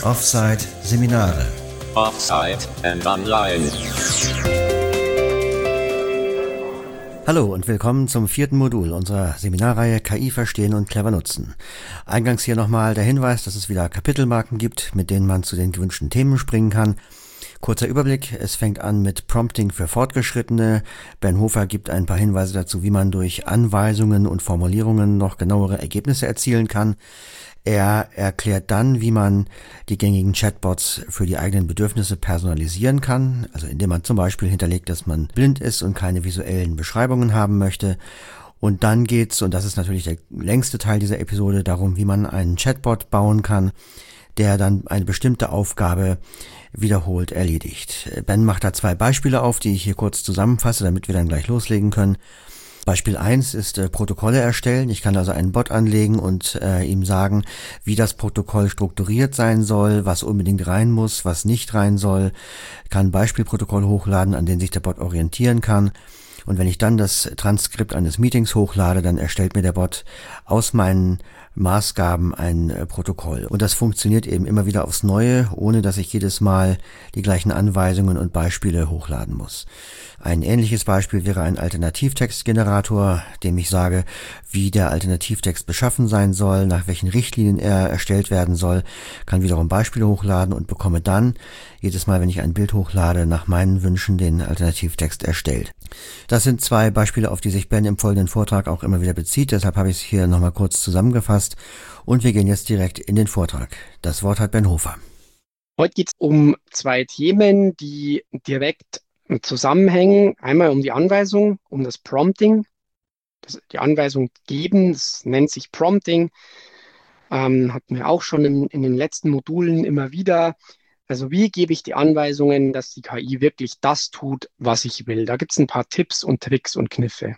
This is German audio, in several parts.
Offside Seminare. Offside and Online. Hallo und willkommen zum 4. Modul unserer Seminarreihe KI verstehen und clever nutzen. Eingangs hier nochmal der Hinweis, dass es wieder Kapitelmarken gibt, mit denen man zu den gewünschten Themen springen kann. Kurzer Überblick, es fängt an mit Prompting für Fortgeschrittene. Ben Hofer gibt ein paar Hinweise dazu, wie man durch Anweisungen und Formulierungen noch genauere Ergebnisse erzielen kann. Er erklärt dann, wie man die gängigen Chatbots für die eigenen Bedürfnisse personalisieren kann, also indem man zum Beispiel hinterlegt, dass man blind ist und keine visuellen Beschreibungen haben möchte. Und dann geht's, und das ist natürlich der längste Teil dieser Episode, darum, wie man einen Chatbot bauen kann, der dann eine bestimmte Aufgabe wiederholt erledigt. Ben macht da 2 Beispiele auf, die ich hier kurz zusammenfasse, damit wir dann gleich loslegen können. Beispiel 1 ist Protokolle erstellen. Ich kann also einen Bot anlegen und ihm sagen, wie das Protokoll strukturiert sein soll, was unbedingt rein muss, was nicht rein soll. Ich kann ein Beispielprotokoll hochladen, an dem sich der Bot orientieren kann. Und wenn ich dann das Transkript eines Meetings hochlade, dann erstellt mir der Bot aus meinen Maßgaben ein Protokoll. Und das funktioniert eben immer wieder aufs Neue, ohne dass ich jedes Mal die gleichen Anweisungen und Beispiele hochladen muss. Ein ähnliches Beispiel wäre ein Alternativtextgenerator, dem ich sage, wie der Alternativtext beschaffen sein soll, nach welchen Richtlinien er erstellt werden soll, kann wiederum Beispiele hochladen und bekomme dann jedes Mal, wenn ich ein Bild hochlade, nach meinen Wünschen den Alternativtext erstellt. Das sind 2 Beispiele, auf die sich Ben im folgenden Vortrag auch immer wieder bezieht, deshalb habe ich es hier nochmal kurz zusammengefasst und wir gehen jetzt direkt in den Vortrag. Das Wort hat Ben Hofer. Heute geht es um 2 Themen, die direkt zusammenhängen. Einmal um die Anweisung, um das Prompting, die Anweisung geben, das nennt sich Prompting. Hatten wir auch schon in den letzten Modulen immer wieder. Also wie gebe ich die Anweisungen, dass die KI wirklich das tut, was ich will? Da gibt es ein paar Tipps und Tricks und Kniffe.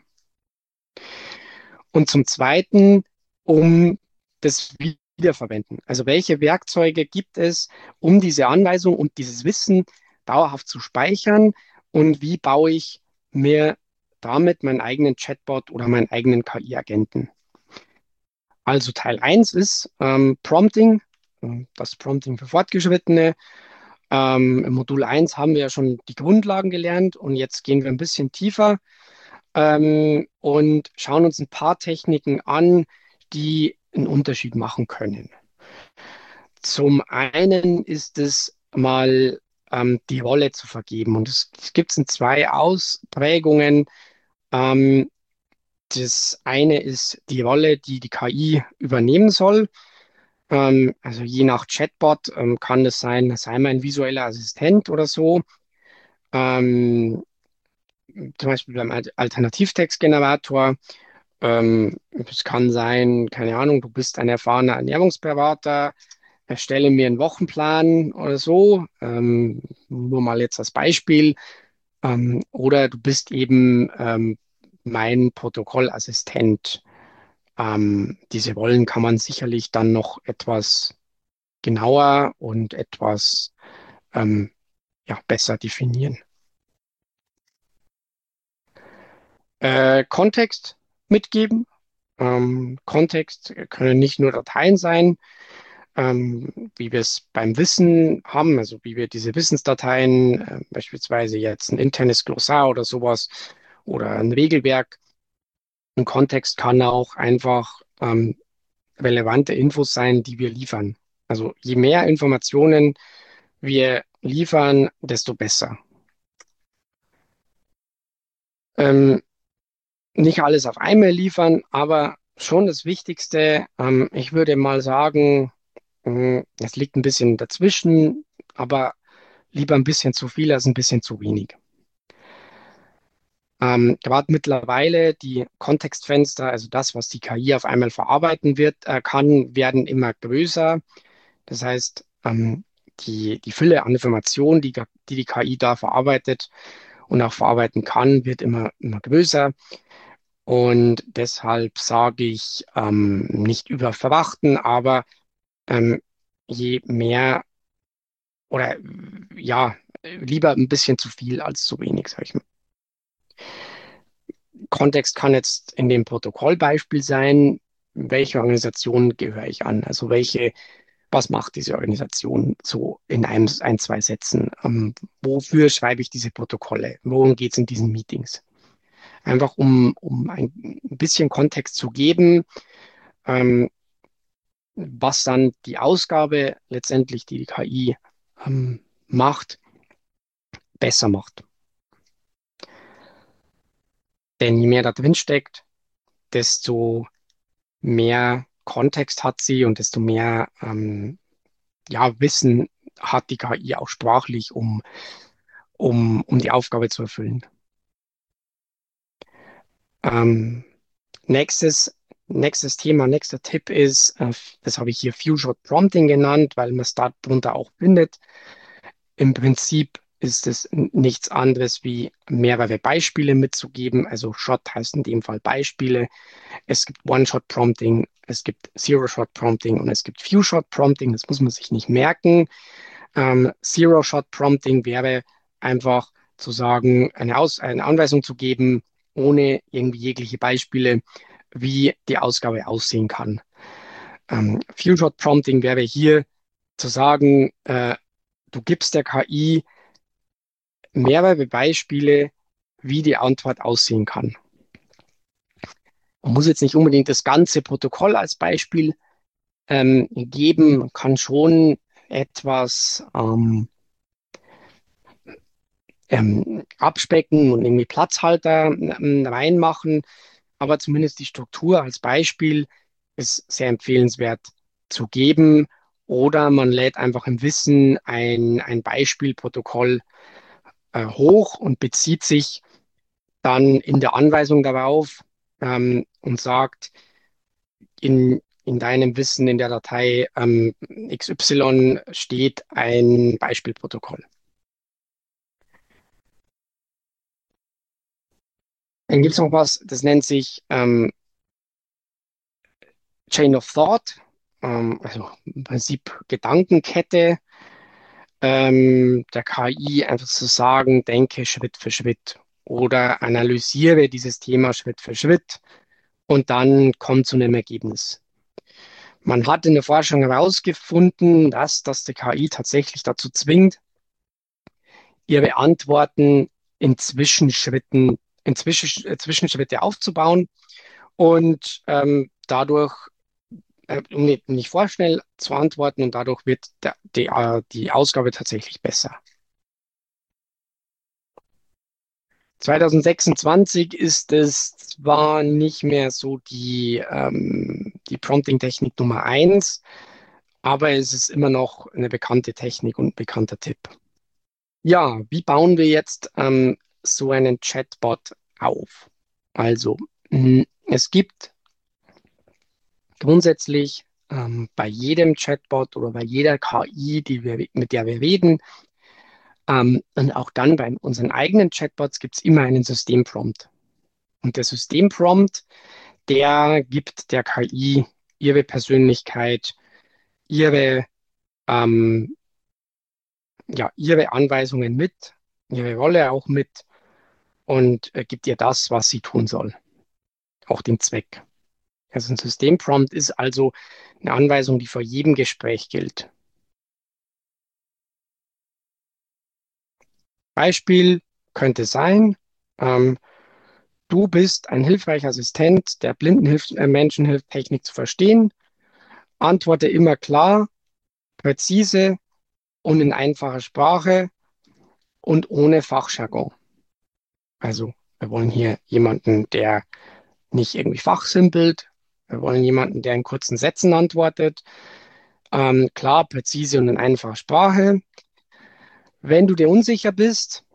Und zum Zweiten um das Wiederverwenden. Also welche Werkzeuge gibt es, um diese Anweisung und dieses Wissen dauerhaft zu speichern? Und wie baue ich mir damit meinen eigenen Chatbot oder meinen eigenen KI-Agenten? Also Teil 1 ist Prompting, das Prompting für Fortgeschrittene. Im Modul 1 haben wir ja schon die Grundlagen gelernt und jetzt gehen wir ein bisschen tiefer und schauen uns ein paar Techniken an, die einen Unterschied machen können. Zum einen ist es mal die Rolle zu vergeben und es gibt in 2 Ausprägungen. Das eine ist die Rolle, die die KI übernehmen soll. Also je nach Chatbot kann das sein, sei mal ein visueller Assistent oder so. Zum Beispiel beim Alternativtextgenerator. Es kann sein, keine Ahnung, du bist ein erfahrener Ernährungsberater, erstelle mir einen Wochenplan oder so. Nur mal jetzt als Beispiel. Oder du bist eben mein Protokollassistent. Diese Rollen kann man sicherlich dann noch etwas genauer und etwas ja, besser definieren. Kontext mitgeben. Kontext können nicht nur Dateien sein, wie wir es beim Wissen haben, also wie wir diese Wissensdateien, beispielsweise jetzt ein internes Glossar oder sowas oder ein Regelwerk. Ein Kontext kann auch einfach relevante Infos sein, die wir liefern. Also je mehr Informationen wir liefern, desto besser. Ähm, nicht alles auf einmal liefern, aber schon das Wichtigste. Ich würde mal sagen, es liegt ein bisschen dazwischen, aber lieber ein bisschen zu viel als ein bisschen zu wenig. Gerade mittlerweile die Kontextfenster, also das, was die KI auf einmal verarbeiten kann, werden immer größer. Das heißt, die Fülle an Informationen, die KI da verarbeitet und auch verarbeiten kann, wird immer größer. Und deshalb sage ich, nicht überfrachten, aber ähm, je mehr oder ja, lieber ein bisschen zu viel als zu wenig, sage ich mal. Kontext kann jetzt in dem Protokollbeispiel sein, welche Organisation gehöre ich an? Also welche was macht diese Organisation so in ein, zwei Sätzen? Wofür schreibe ich diese Protokolle? Worum geht es in diesen Meetings? Einfach um ein bisschen Kontext zu geben, ähm, was dann die Ausgabe letztendlich, die die KI macht, besser macht. Denn je mehr da drin steckt, desto mehr Kontext hat sie und desto mehr ja, Wissen hat die KI auch sprachlich, um die Aufgabe zu erfüllen. Ähm, nächstes Thema, nächster Tipp ist, das habe ich hier Few-Shot Prompting genannt, weil man es darunter auch findet. Im Prinzip ist es nichts anderes wie mehrere Beispiele mitzugeben. Also Shot heißt in dem Fall Beispiele. Es gibt One-Shot-Prompting, es gibt Zero-Shot-Prompting und es gibt Few-Shot-Prompting. Das muss man sich nicht merken. Zero-Shot-Prompting wäre einfach zu sagen, eine Anweisung zu geben, ohne irgendwie jegliche Beispiele, wie die Ausgabe aussehen kann. Few-Shot-Prompting wäre hier zu sagen, du gibst der KI mehrere Beispiele, wie die Antwort aussehen kann. Man muss jetzt nicht unbedingt das ganze Protokoll als Beispiel geben, man kann schon etwas abspecken und irgendwie Platzhalter reinmachen, aber zumindest die Struktur als Beispiel ist sehr empfehlenswert zu geben. Oder man lädt einfach im Wissen ein Beispielprotokoll hoch und bezieht sich dann in der Anweisung darauf und sagt, in deinem Wissen in der Datei XY steht ein Beispielprotokoll. Dann gibt es noch was, das nennt sich Chain of Thought, also im Prinzip Gedankenkette der KI, einfach zu sagen, denke Schritt für Schritt oder analysiere dieses Thema Schritt für Schritt und dann kommt zu einem Ergebnis. Man hat in der Forschung herausgefunden, dass das die KI tatsächlich dazu zwingt, ihre Antworten in Zwischenschritten, Zwischenschritte aufzubauen und dadurch nicht vorschnell zu antworten und dadurch wird die Ausgabe tatsächlich besser. 2026 ist es zwar nicht mehr so die Prompting-Technik Nummer eins, aber es ist immer noch eine bekannte Technik und ein bekannter Tipp. Ja, wie bauen wir jetzt so einen Chatbot auf? Also, es gibt grundsätzlich bei jedem Chatbot oder bei jeder KI, mit der wir reden, und auch dann bei unseren eigenen Chatbots gibt es immer einen Systemprompt. Und der Systemprompt, der gibt der KI ihre Persönlichkeit, ihre, ähm, ja, ihre Anweisungen mit, ihre Rolle auch mit und gibt ihr das, was sie tun soll, auch den Zweck. Also ein Systemprompt ist also eine Anweisung, die vor jedem Gespräch gilt. Beispiel könnte sein, ähm, du bist ein hilfreicher Assistent, der blinden Menschen hilft, Technik zu verstehen. Antworte immer klar, präzise und in einfacher Sprache und ohne Fachjargon. Also wir wollen hier jemanden, der nicht irgendwie fachsimpelt. Wir wollen jemanden, der in kurzen Sätzen antwortet. Klar, präzise und in einfacher Sprache. Wenn du dir unsicher bist,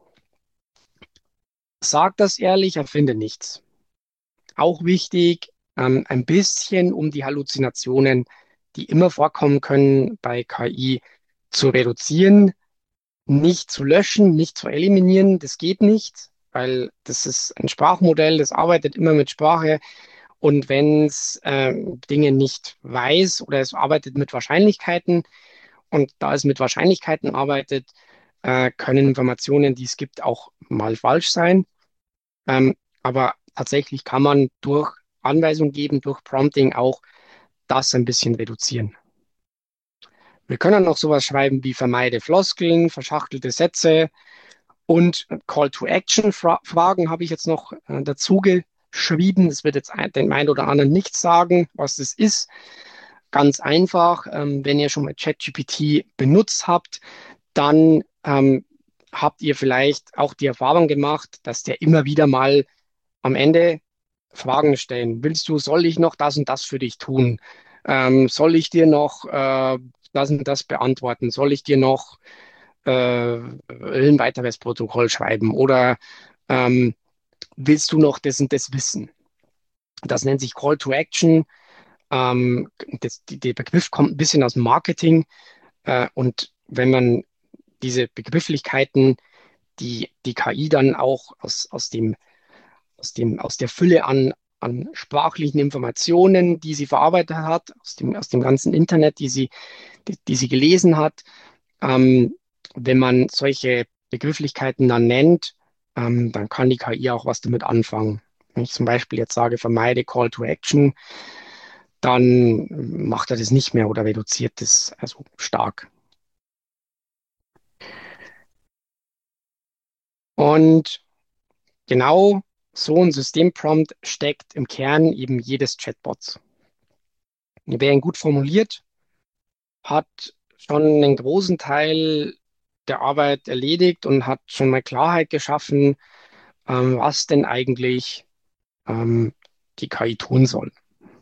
sag das ehrlich, erfinde nichts. Auch wichtig, ein bisschen um die Halluzinationen, die immer vorkommen können bei KI, zu reduzieren, nicht zu löschen, nicht zu eliminieren. Das geht nicht, weil das ist ein Sprachmodell, das arbeitet immer mit Sprache. Und wenn es Dinge nicht weiß oder es arbeitet mit Wahrscheinlichkeiten und da es mit Wahrscheinlichkeiten arbeitet, können Informationen, die es gibt, auch mal falsch sein. Aber tatsächlich kann man durch Anweisung geben, durch Prompting auch das ein bisschen reduzieren. Wir können noch sowas schreiben wie vermeide Floskeln, verschachtelte Sätze und Call-to-Action-Fragen habe ich jetzt noch dazu geschrieben. Das wird jetzt dem einen oder anderen nichts sagen, was das ist. Ganz einfach, wenn ihr schon mal ChatGPT benutzt habt, dann habt ihr vielleicht auch die Erfahrung gemacht, dass der immer wieder mal am Ende Fragen stellen. Soll ich noch das und das für dich tun? Soll ich dir noch das und das beantworten? Soll ich dir noch ein weiteres Protokoll schreiben? Oder ähm, willst du noch das und das wissen? Das nennt sich Call to Action. Der Begriff kommt ein bisschen aus dem Marketing. Und wenn man diese Begrifflichkeiten, die KI dann auch aus der Fülle an sprachlichen Informationen, die sie verarbeitet hat, aus dem ganzen Internet, die sie gelesen hat. Ähm, Wenn man solche Begrifflichkeiten dann nennt, dann kann die KI auch was damit anfangen. Wenn ich zum Beispiel jetzt sage, vermeide Call to Action, dann macht er das nicht mehr oder reduziert das also stark. Und genau so ein Systemprompt steckt im Kern eben jedes Chatbots. Wer ihn gut formuliert, hat schon einen großen Teil der Arbeit erledigt und hat schon mal Klarheit geschaffen, was denn eigentlich die KI tun soll.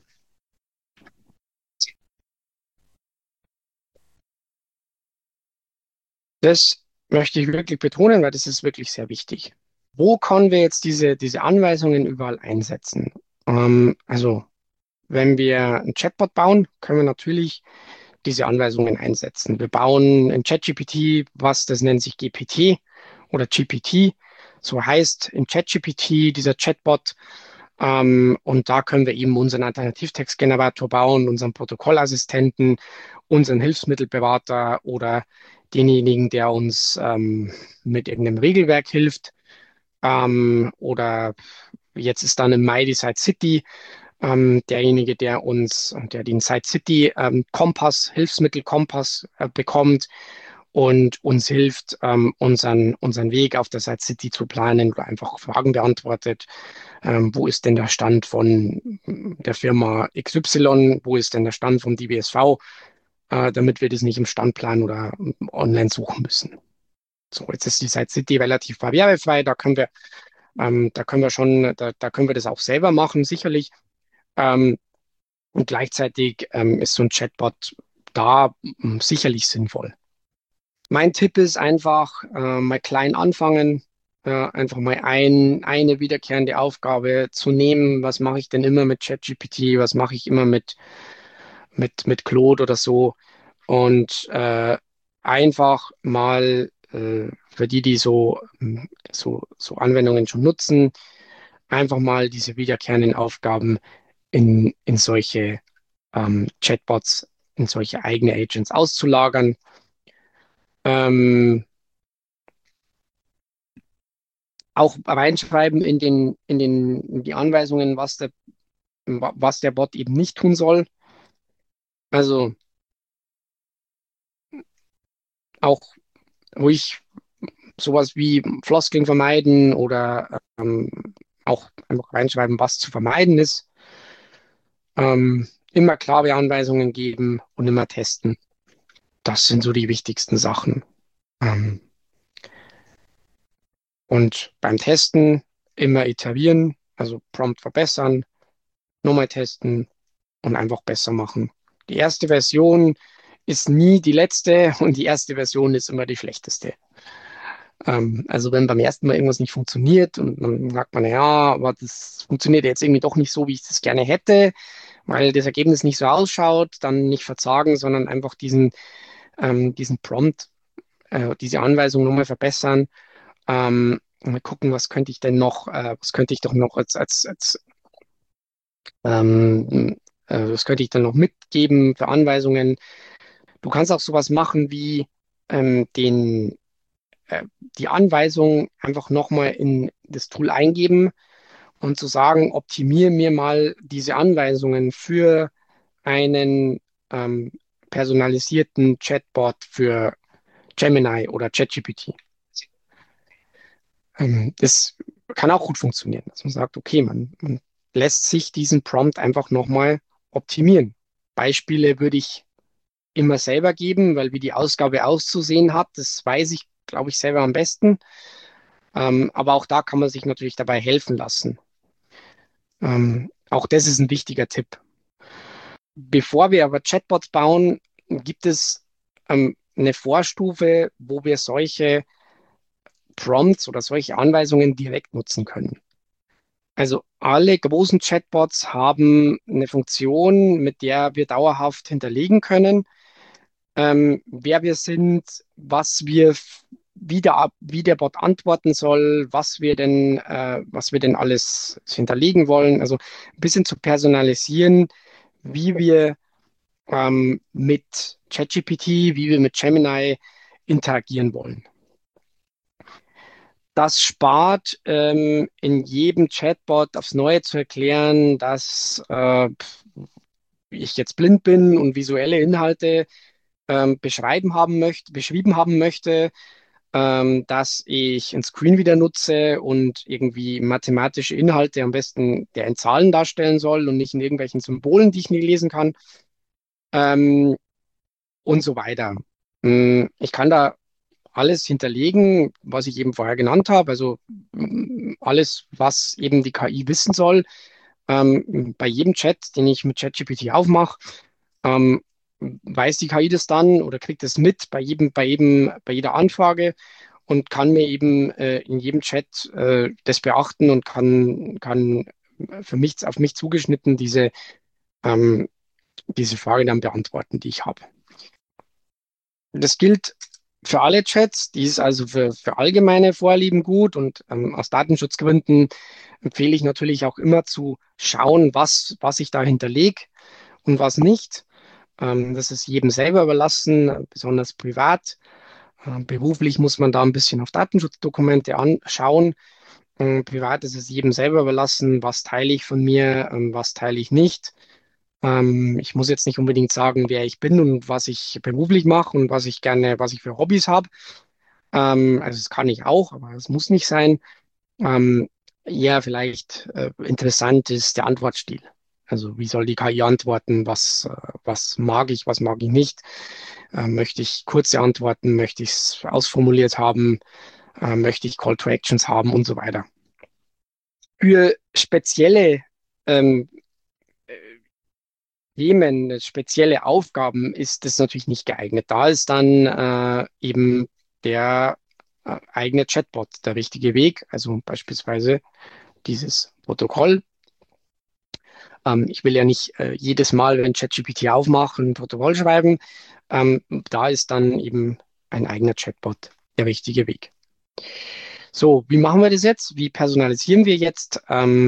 Das möchte ich wirklich betonen, weil das ist wirklich sehr wichtig. Wo können wir jetzt diese Anweisungen überall einsetzen? Also, wenn wir ein Chatbot bauen, können wir natürlich diese Anweisungen einsetzen. Wir bauen in ChatGPT, das nennt sich GPT oder GPT. So heißt in ChatGPT dieser Chatbot. Und da können wir eben unseren Alternativtextgenerator bauen, unseren Protokollassistenten, unseren Hilfsmittelberater oder denjenigen, der uns mit irgendeinem Regelwerk hilft. Oder jetzt ist dann im Mai die Side City derjenige, der den Side City Kompass, Hilfsmittel Kompass bekommt und uns hilft, unseren Weg auf der Side City zu planen oder einfach Fragen beantwortet. Wo ist denn der Stand von der Firma XY? Wo ist denn der Stand vom DBSV? Damit wir das nicht im Standplan oder online suchen müssen. So, jetzt ist die Side City relativ barrierefrei. Da können wir das auch selber machen, sicherlich. Ähm, und gleichzeitig ist so ein Chatbot da sicherlich sinnvoll. Mein Tipp ist einfach, mal klein anfangen, einfach mal eine wiederkehrende Aufgabe zu nehmen. Was mache ich denn immer mit ChatGPT? Was mache ich immer mit Claude oder so? Und einfach mal für die so Anwendungen schon nutzen, einfach mal diese wiederkehrenden Aufgaben in solche Chatbots, in solche eigene Agents auszulagern. Ähm, Auch reinschreiben in die Anweisungen, was der Bot eben nicht tun soll. Also auch ruhig sowas wie Floskeln vermeiden oder auch einfach reinschreiben, was zu vermeiden ist. Immer klare Anweisungen geben und immer testen. Das sind so die wichtigsten Sachen. Ähm, und beim Testen immer iterieren, also Prompt verbessern, nochmal testen und einfach besser machen. Die erste Version ist nie die letzte und die erste Version ist immer die schlechteste. Also wenn beim ersten Mal irgendwas nicht funktioniert und dann sagt man, ja, aber das funktioniert jetzt irgendwie doch nicht so, wie ich das gerne hätte, weil das Ergebnis nicht so ausschaut, dann nicht verzagen, sondern einfach diesen Prompt, diese Anweisung nochmal verbessern. Mal gucken, was könnte ich doch noch was könnte ich dann noch mitgeben für Anweisungen. Du kannst auch sowas machen wie ähm, den, die Anweisung einfach nochmal in das Tool eingeben und zu sagen, optimiere mir mal diese Anweisungen einen, ähm, personalisierten Chatbot für Gemini oder ChatGPT. Das kann auch gut funktionieren, dass man sagt, okay, man lässt sich diesen Prompt einfach nochmal optimieren. Beispiele würde ich immer selber geben, weil wie die Ausgabe auszusehen hat, das weiß ich, glaube ich, selber am besten. Aber auch da kann man sich natürlich dabei helfen lassen. Auch das ist ein wichtiger Tipp. Bevor wir aber Chatbots bauen, gibt es eine Vorstufe, wo wir solche Prompts oder solche Anweisungen direkt nutzen können. Also alle großen Chatbots haben eine Funktion, mit der wir dauerhaft hinterlegen können, wer wir sind, wie der Bot antworten soll, was wir denn alles hinterlegen wollen. Also ein bisschen zu personalisieren, wie wir mit ChatGPT, wie wir mit Gemini interagieren wollen. Das spart in jedem Chatbot aufs Neue zu erklären, dass ich jetzt blind bin und visuelle Inhalte beschrieben haben möchte, dass ich ein Screen wieder nutze und irgendwie mathematische Inhalte am besten der in Zahlen darstellen soll und nicht in irgendwelchen Symbolen, die ich nie lesen kann, ähm, und so weiter. Ich kann da alles hinterlegen, was ich eben vorher genannt habe, also alles, was eben die KI wissen soll. Bei jedem Chat, den ich mit ChatGPT aufmache, ähm, weiß die KI das dann oder kriegt es mit bei jeder Anfrage und kann mir eben in jedem Chat das beachten und kann auf mich zugeschnitten diese Frage dann beantworten, die ich habe. Das gilt für alle Chats, die ist also für allgemeine Vorlieben gut und aus Datenschutzgründen empfehle ich natürlich auch immer zu schauen, was ich da hinterlege und was nicht. Das ist jedem selber überlassen, besonders privat. Beruflich muss man da ein bisschen auf Datenschutzdokumente anschauen. Privat ist es jedem selber überlassen, was teile ich von mir, was teile ich nicht. Ich muss jetzt nicht unbedingt sagen, wer ich bin und was ich beruflich mache und was ich für Hobbys habe. Also das kann ich auch, aber es muss nicht sein. Ähm, ja, vielleicht interessant ist der Antwortstil. Also wie soll die KI antworten? Was mag ich nicht? Möchte ich kurze Antworten? Möchte ich es ausformuliert haben? Möchte ich Call to Actions haben und so weiter. Für spezielle ähm, Themen, spezielle Aufgaben ist das natürlich nicht geeignet. Da ist dann eben der eigene Chatbot der richtige Weg. Also beispielsweise dieses Protokoll. Ich will ja nicht jedes Mal, wenn ChatGPT aufmache, ein Protokoll schreiben. Da ist dann eben ein eigener Chatbot der richtige Weg. So, wie machen wir das jetzt? Wie personalisieren wir jetzt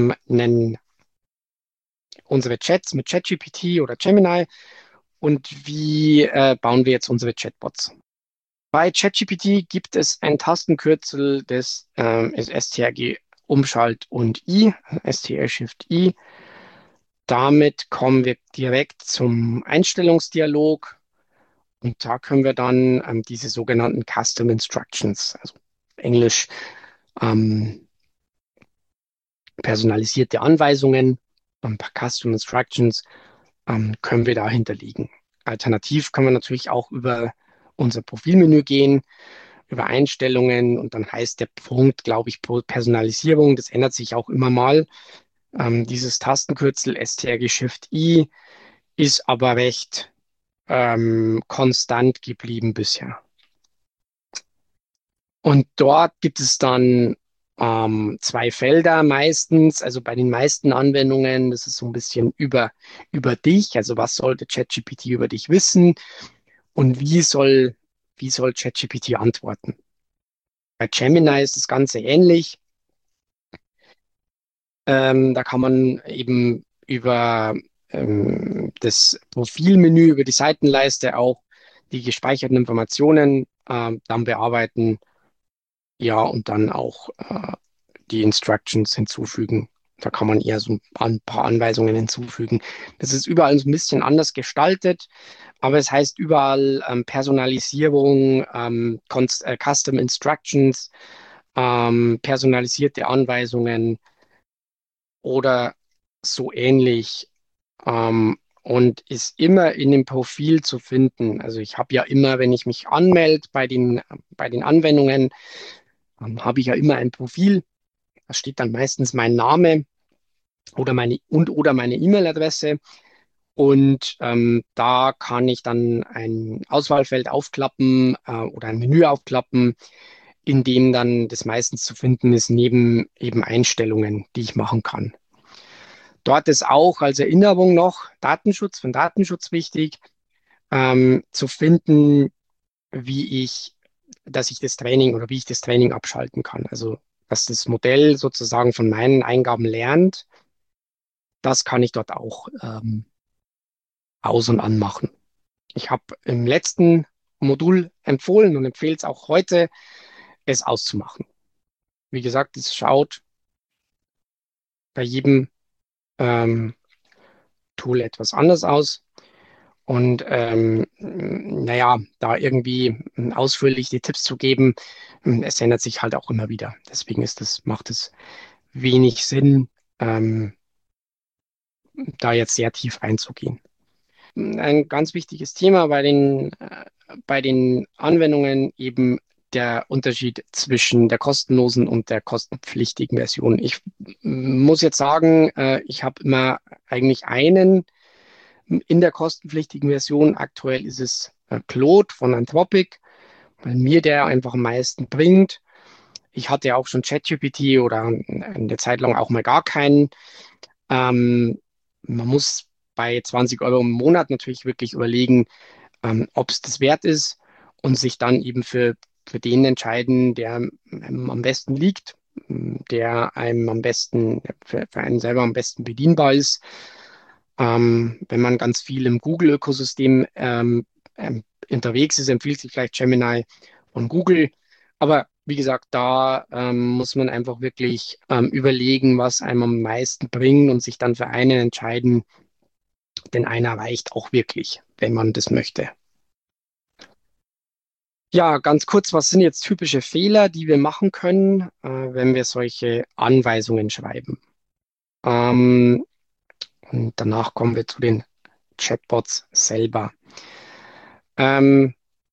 unsere Chats mit ChatGPT oder Gemini und wie bauen wir jetzt unsere Chatbots? Bei ChatGPT gibt es ein Tastenkürzel ist STRG Umschalt und I, STR Shift I. Damit kommen wir direkt zum Einstellungsdialog und da können wir dann diese sogenannten Custom Instructions, also Englisch ähm, personalisierte Anweisungen, ein paar Custom Instructions können wir da hinterlegen. Alternativ können wir natürlich auch über unser Profilmenü gehen, über Einstellungen und dann heißt der Punkt, glaube ich, Personalisierung. Das ändert sich auch immer mal. Dieses Tastenkürzel STRG Shift I ist aber recht konstant geblieben bisher. Und dort gibt es dann zwei Felder meistens, also bei den meisten Anwendungen, das ist so ein bisschen über dich, also was sollte ChatGPT über dich wissen und wie soll ChatGPT antworten. Bei Gemini ist das Ganze ähnlich. Da kann man eben über das Profilmenü, über die Seitenleiste auch die gespeicherten Informationen dann bearbeiten. Ja, und dann auch die Instructions hinzufügen Da kann man eher so ein paar Anweisungen hinzufügen. Das ist überall so ein bisschen anders gestaltet, aber es heißt überall Personalisierung, Custom Instructions, personalisierte Anweisungen oder so ähnlich. Und ist immer in dem Profil zu finden. Also ich habe ja immer, wenn ich mich anmelde bei den Anwendungen, habe ich ja immer ein Profil. Da steht dann meistens mein Name oder meine E-Mail-Adresse. Und da kann ich dann ein Auswahlfeld aufklappen oder ein Menü aufklappen, in dem dann das meistens zu finden ist, neben eben Einstellungen, die ich machen kann. Dort ist auch als Erinnerung noch von Datenschutz wichtig, zu finden, wie ich, dass ich das Training oder wie ich das Training abschalten kann. Also, dass das Modell sozusagen von meinen Eingaben lernt, das kann ich dort auch aus- und anmachen. Ich habe im letzten Modul empfohlen und empfehle es auch heute, es auszumachen. Wie gesagt, es schaut bei jedem ähm, Tool etwas anders aus. Und naja, da irgendwie ausführlich die Tipps zu geben, es ändert sich halt auch immer wieder. Deswegen macht es wenig Sinn, ähm, da jetzt sehr tief einzugehen. Ein ganz wichtiges Thema bei den Anwendungen eben der Unterschied zwischen der kostenlosen und der kostenpflichtigen Version. Ich muss jetzt sagen, ich habe immer eigentlich einen in der kostenpflichtigen Version. Aktuell ist es Claude von Anthropic, weil mir der einfach am meisten bringt. Ich hatte ja auch schon ChatGPT oder eine Zeit lang auch mal gar keinen. Man muss bei 20 Euro im Monat natürlich wirklich überlegen, ob es das wert ist und sich dann eben für den entscheiden, der einem am besten liegt, der einem am besten, für einen selber am besten bedienbar ist. Wenn man ganz viel im Google-Ökosystem unterwegs ist, empfiehlt sich vielleicht Gemini von Google. Aber wie gesagt, da muss man einfach wirklich überlegen, was einem am meisten bringt und sich dann für einen entscheiden, denn einer reicht auch wirklich, wenn man das möchte. Ja, ganz kurz, was sind jetzt typische Fehler, die wir machen können, wenn wir solche Anweisungen schreiben? Ähm, und danach kommen wir zu den Chatbots selber. Ähm,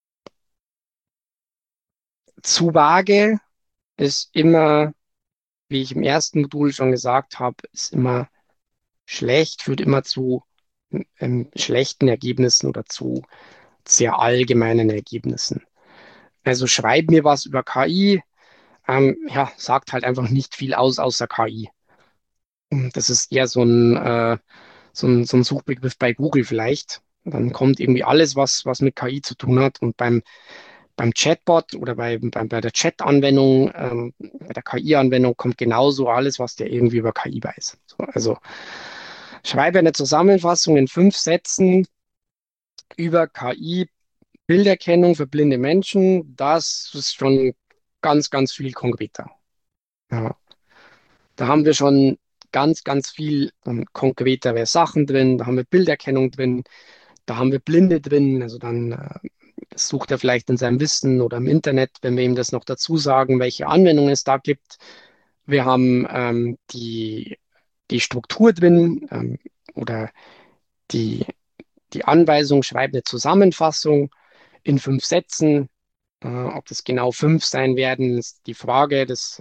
zu vage ist immer, wie ich im ersten Modul schon gesagt habe, ist immer schlecht, führt immer zu schlechten Ergebnissen oder zu sehr allgemeinen Ergebnissen. Also schreib mir was über KI, ja, sagt halt einfach nicht viel aus außer KI. Das ist eher so ein Suchbegriff bei Google vielleicht. Dann kommt irgendwie alles, was mit KI zu tun hat. Und beim Chatbot oder bei der Chat-Anwendung, bei der KI-Anwendung kommt genauso alles, was der irgendwie über KI weiß. So, also schreibe eine Zusammenfassung in 5 Sätzen über KI-Bilderkennung für blinde Menschen. Das ist schon ganz, ganz viel konkreter. Ja. Da haben wir schon ganz viel konkretere Sachen drin. Da haben wir Bilderkennung drin. Da haben wir Blinde drin. Also dann sucht er vielleicht in seinem Wissen oder im Internet, wenn wir ihm das noch dazu sagen, welche Anwendungen es da gibt. Wir haben die Struktur drin oder die, die Anweisung, schreibt eine Zusammenfassung in 5 Sätzen. Ob das genau 5 sein werden, ist die Frage. Das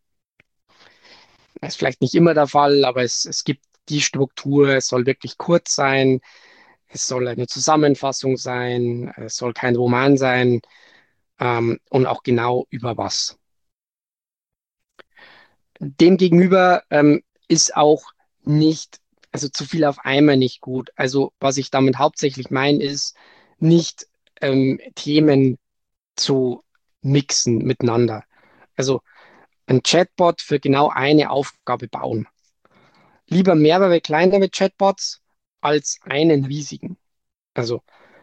ist vielleicht nicht immer der Fall, aber es gibt die Struktur. Es soll wirklich kurz sein. Es soll eine Zusammenfassung sein. Es soll kein Roman sein. Und auch genau über was. Demgegenüber ist auch nicht, also zu viel auf einmal nicht gut. Also was ich damit hauptsächlich meine, ist nicht Themen zu mixen miteinander. Also ein Chatbot für genau eine Aufgabe bauen. Lieber mehrere kleinere Chatbots als einen riesigen. Also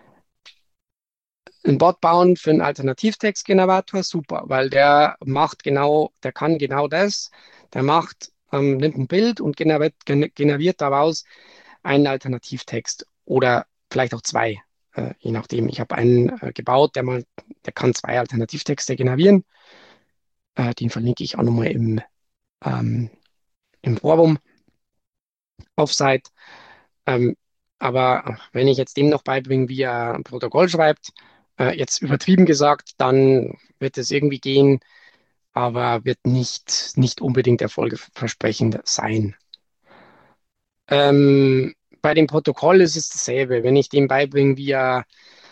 ein Bot bauen für einen Alternativtextgenerator, super, weil der kann genau das. Der macht nimmt ein Bild und generiert daraus einen Alternativtext oder vielleicht auch zwei, je nachdem. Ich habe einen gebaut, der kann zwei Alternativtexte generieren. Den verlinke ich auch nochmal ähm, im Forum auf Site. Ähm, aber wenn ich jetzt dem noch beibringe, wie er ein Protokoll schreibt, jetzt übertrieben gesagt, dann wird es irgendwie gehen, aber wird nicht unbedingt erfolgversprechend sein. Bei dem Protokoll ist es dasselbe. Wenn ich dem beibringe, wie er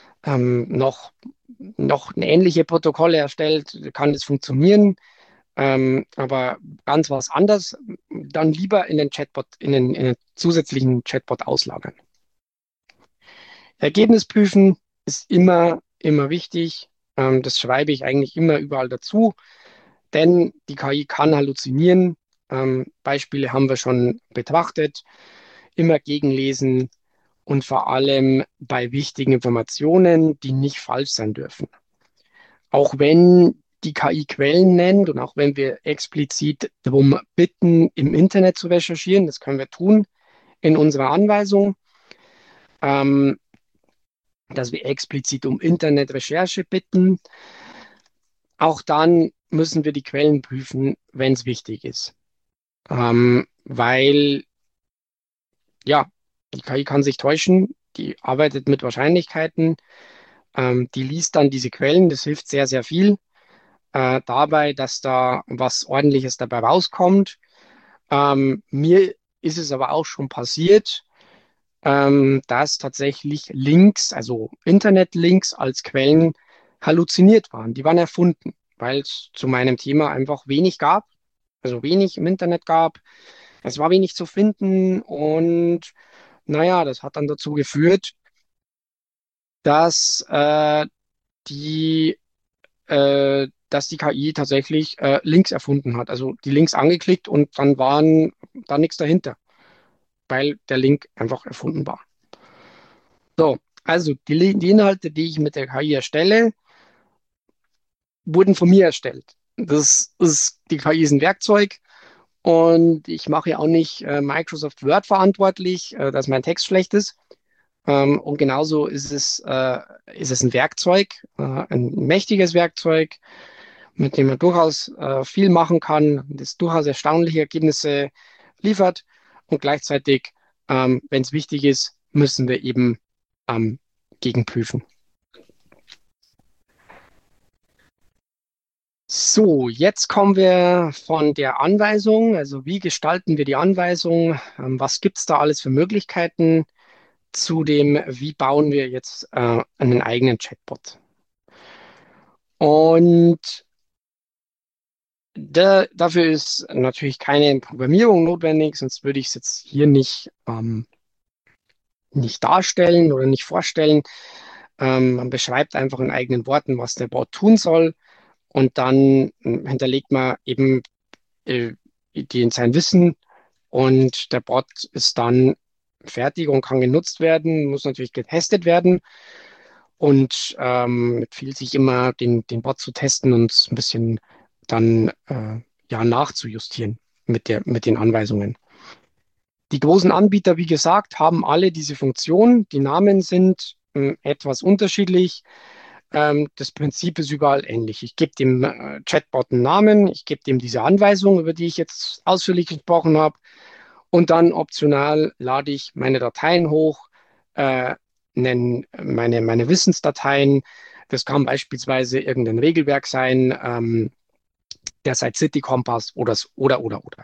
noch ähnliche Protokolle erstellt, kann das funktionieren. Aber ganz was anderes, dann lieber in den Chatbot, in den zusätzlichen Chatbot auslagern. Ergebnis prüfen ist immer wichtig. Das schreibe ich eigentlich immer überall dazu, denn die KI kann halluzinieren. Beispiele haben wir schon betrachtet. Immer gegenlesen und vor allem bei wichtigen Informationen, die nicht falsch sein dürfen. Auch wenn die KI Quellen nennt und auch wenn wir explizit darum bitten, im Internet zu recherchieren, das können wir tun in unserer Anweisung, ähm, dass wir explizit um Internetrecherche bitten. Auch dann müssen wir die Quellen prüfen, wenn es wichtig ist. Weil, ja, die KI kann sich täuschen, die arbeitet mit Wahrscheinlichkeiten, die liest dann diese Quellen, das hilft sehr viel dabei, dass da was Ordentliches dabei rauskommt. Mir ist es aber auch schon passiert, dass tatsächlich Links, also Internetlinks als Quellen halluziniert waren. Die waren erfunden, weil es zu meinem Thema einfach wenig gab, also wenig im Internet gab. Es war wenig zu finden und naja, das hat dann dazu geführt, dass die dass die KI tatsächlich Links erfunden hat. Also die Links angeklickt und dann waren da nichts dahinter, weil der Link einfach erfunden war. So, also die Inhalte, die ich mit der KI erstelle, wurden von mir erstellt. Die KI ist ein Werkzeug und ich mache ja auch nicht Microsoft Word verantwortlich, dass mein Text schlecht ist. Und genauso ist es ein Werkzeug, ein mächtiges Werkzeug, mit dem man durchaus viel machen kann, das durchaus erstaunliche Ergebnisse liefert. Und gleichzeitig, wenn es wichtig ist, müssen wir eben gegenprüfen. So, jetzt kommen wir von der Anweisung, also wie gestalten wir die Anweisung, was gibt es da alles für Möglichkeiten, zu dem, wie bauen wir jetzt einen eigenen Chatbot. Und dafür ist natürlich keine Programmierung notwendig, sonst würde ich es jetzt hier nicht darstellen oder nicht vorstellen. Man beschreibt einfach in eigenen Worten, was der Bot tun soll und dann hinterlegt man eben äh, sein Wissen und der Bot ist dann fertig und kann genutzt werden, muss natürlich getestet werden und empfiehlt sich immer, den Bot zu testen und ein bisschen dann ja nachzujustieren mit den Anweisungen. Die großen Anbieter, wie gesagt, haben alle diese Funktion. Die Namen sind etwas unterschiedlich. Das Prinzip ist überall ähnlich. Ich gebe dem Chatbot einen Namen, ich gebe dem diese Anweisung, über die ich jetzt ausführlich gesprochen habe. Und dann optional lade ich meine Dateien hoch, meine Wissensdateien. Das kann beispielsweise irgendein Regelwerk sein, der Site City Kompass oder.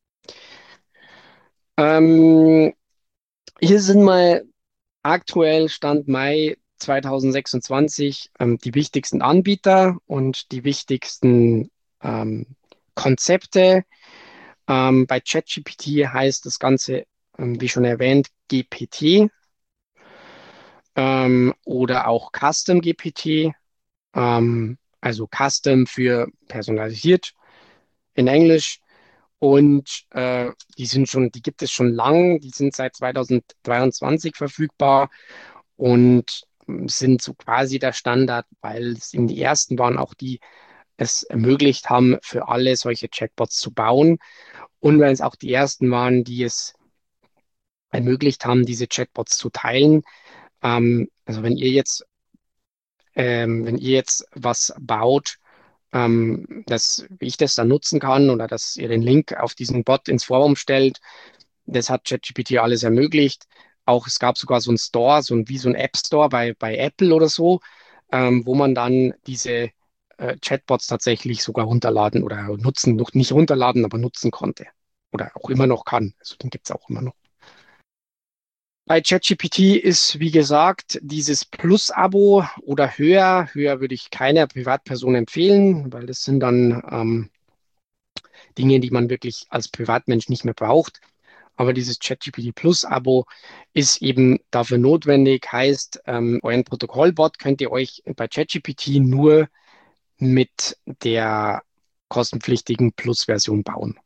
Ähm, Hier sind mal aktuell Stand Mai 2026 die wichtigsten Anbieter und die wichtigsten ähm, Konzepte. Bei ChatGPT heißt das Ganze, wie schon erwähnt, GPT oder auch Custom GPT, also Custom für personalisiert in Englisch. Und die gibt es schon lang, die sind seit 2023 verfügbar und sind so quasi der Standard, weil es eben die ersten waren, auch die es ermöglicht haben, für alle solche Chatbots zu bauen und weil es auch die ersten waren, die es ermöglicht haben, diese Chatbots zu teilen. Also wenn ihr jetzt was baut, wie ich das dann nutzen kann oder dass ihr den Link auf diesen Bot ins Forum stellt, das hat ChatGPT alles ermöglicht. Auch es gab sogar so einen Store, wie so ein App Store bei Apple oder so, wo man dann diese Chatbots tatsächlich sogar runterladen oder nutzen, noch nicht runterladen, aber nutzen konnte. Oder auch immer noch kann. Also den gibt es auch immer noch. Bei ChatGPT ist, wie gesagt, dieses Plus-Abo oder höher würde ich keiner Privatperson empfehlen, weil das sind dann Dinge, die man wirklich als Privatmensch nicht mehr braucht. Aber dieses ChatGPT Plus-Abo ist eben dafür notwendig, heißt, euren Protokollbot könnt ihr euch bei ChatGPT nur mit der kostenpflichtigen Plus-Version bauen.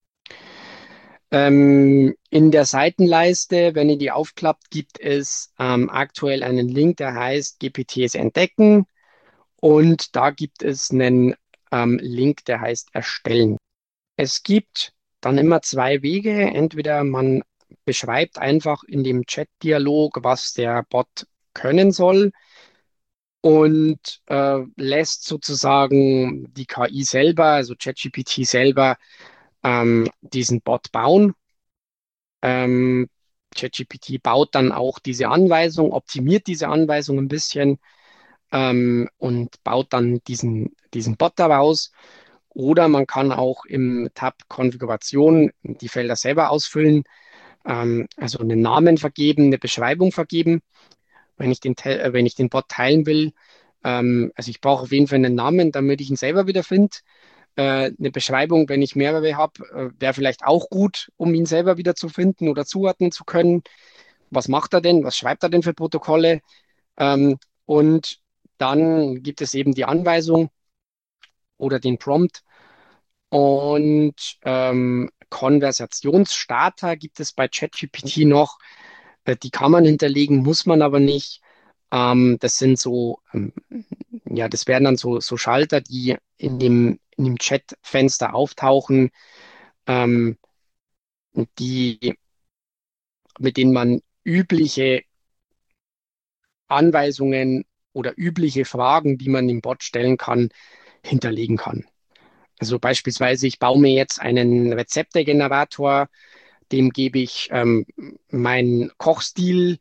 In der Seitenleiste, wenn ihr die aufklappt, gibt es aktuell einen Link, der heißt GPTs entdecken und da gibt es einen Link, der heißt erstellen. Es gibt dann immer zwei Wege. Entweder man beschreibt einfach in dem Chat-Dialog, was der Bot können soll und lässt sozusagen die KI selber, also ChatGPT selber, diesen Bot bauen. Ähm, ChatGPT baut dann auch diese Anweisung, optimiert diese Anweisung ein bisschen und baut dann diesen Bot daraus. Oder man kann auch im Tab Konfiguration die Felder selber ausfüllen, also einen Namen vergeben, eine Beschreibung vergeben, wenn ich den Bot teilen will. Also ich brauche auf jeden Fall einen Namen, damit ich ihn selber wiederfinde. Eine Beschreibung, wenn ich mehrere habe, wäre vielleicht auch gut, um ihn selber wieder zu finden oder zuordnen zu können. Was macht er denn? Was schreibt er denn für Protokolle? Und dann gibt es eben die Anweisung oder den Prompt. Und Konversationsstarter gibt es bei ChatGPT noch. Die kann man hinterlegen, muss man aber nicht. Das sind ja, das wären dann so Schalter, die in dem Chatfenster auftauchen, ähm, die, mit denen man übliche Anweisungen oder übliche Fragen, die man dem Bot stellen kann, hinterlegen kann. Also beispielsweise, ich baue mir jetzt einen Rezeptegenerator, dem gebe ich meinen Kochstil,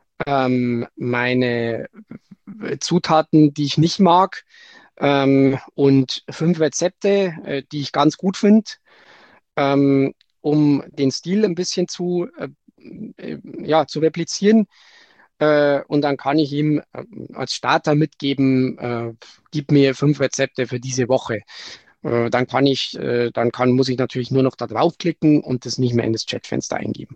meine Zutaten, die ich nicht mag, und 5 Rezepte, die ich ganz gut finde, um den Stil ein bisschen ja, zu replizieren. Und dann kann ich ihm als Starter mitgeben, gib mir 5 Rezepte für diese Woche. Muss ich natürlich nur noch da draufklicken und das nicht mehr in das Chatfenster eingeben.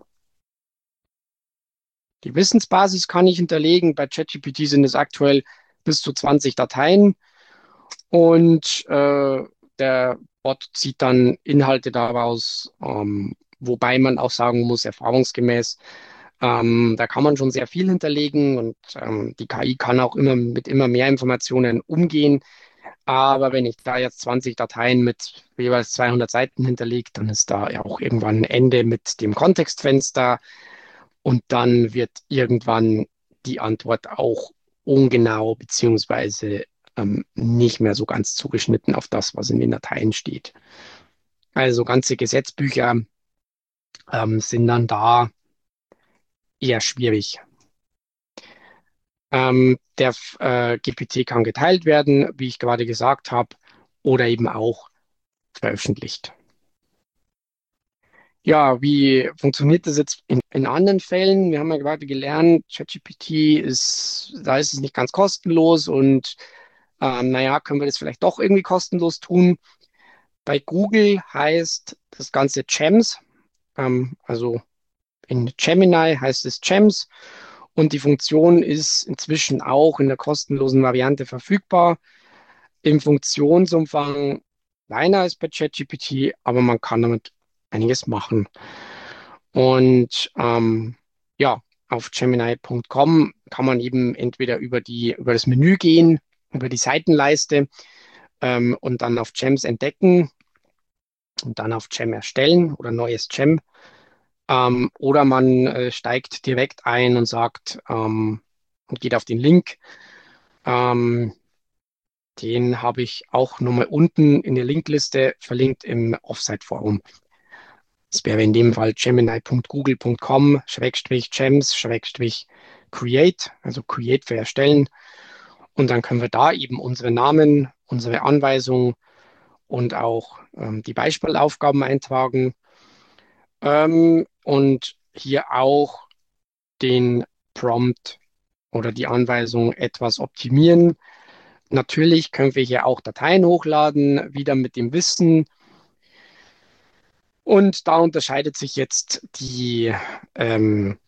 Die Wissensbasis kann ich hinterlegen. Bei ChatGPT sind es aktuell bis zu 20 Dateien und der Bot zieht dann Inhalte daraus, wobei man auch sagen muss, erfahrungsgemäß, da kann man schon sehr viel hinterlegen und die KI kann auch immer mit immer mehr Informationen umgehen. Aber wenn ich da jetzt 20 Dateien mit jeweils 200 Seiten hinterlege, dann ist da ja auch irgendwann ein Ende mit dem Kontextfenster und dann wird irgendwann die Antwort auch ungenau beziehungsweise nicht mehr so ganz zugeschnitten auf das, was in den Dateien steht. Also ganze Gesetzbücher sind dann da eher schwierig. Der GPT kann geteilt werden, wie ich gerade gesagt habe, oder eben auch veröffentlicht. Ja, wie funktioniert das jetzt in anderen Fällen? Wir haben ja gerade gelernt, ChatGPT da ist es nicht ganz kostenlos und naja, können wir das vielleicht doch irgendwie kostenlos tun? Bei Google heißt das Ganze Gems, also in Gemini heißt es Gems und die Funktion ist inzwischen auch in der kostenlosen Variante verfügbar. Im Funktionsumfang kleiner als bei ChatGPT, aber man kann damit einiges machen. Und ja, auf Gemini.com kann man eben entweder über das Menü gehen, über die Seitenleiste und dann auf Gems entdecken und dann auf Gem erstellen oder neues Gem. Oder man steigt direkt ein und sagt und geht auf den Link. Ähm, Den habe ich auch nochmal unten in der Linkliste verlinkt im Offsite-Forum. Das wäre in dem Fall gemini.google.com/gems/create, also create für erstellen. Und dann können wir da eben unsere Namen, unsere Anweisungen und auch die Beispielaufgaben eintragen. Und hier auch den Prompt oder die Anweisung etwas optimieren. Natürlich können wir hier auch Dateien hochladen, wieder mit dem Wissen. Und da unterscheidet sich jetzt ähm,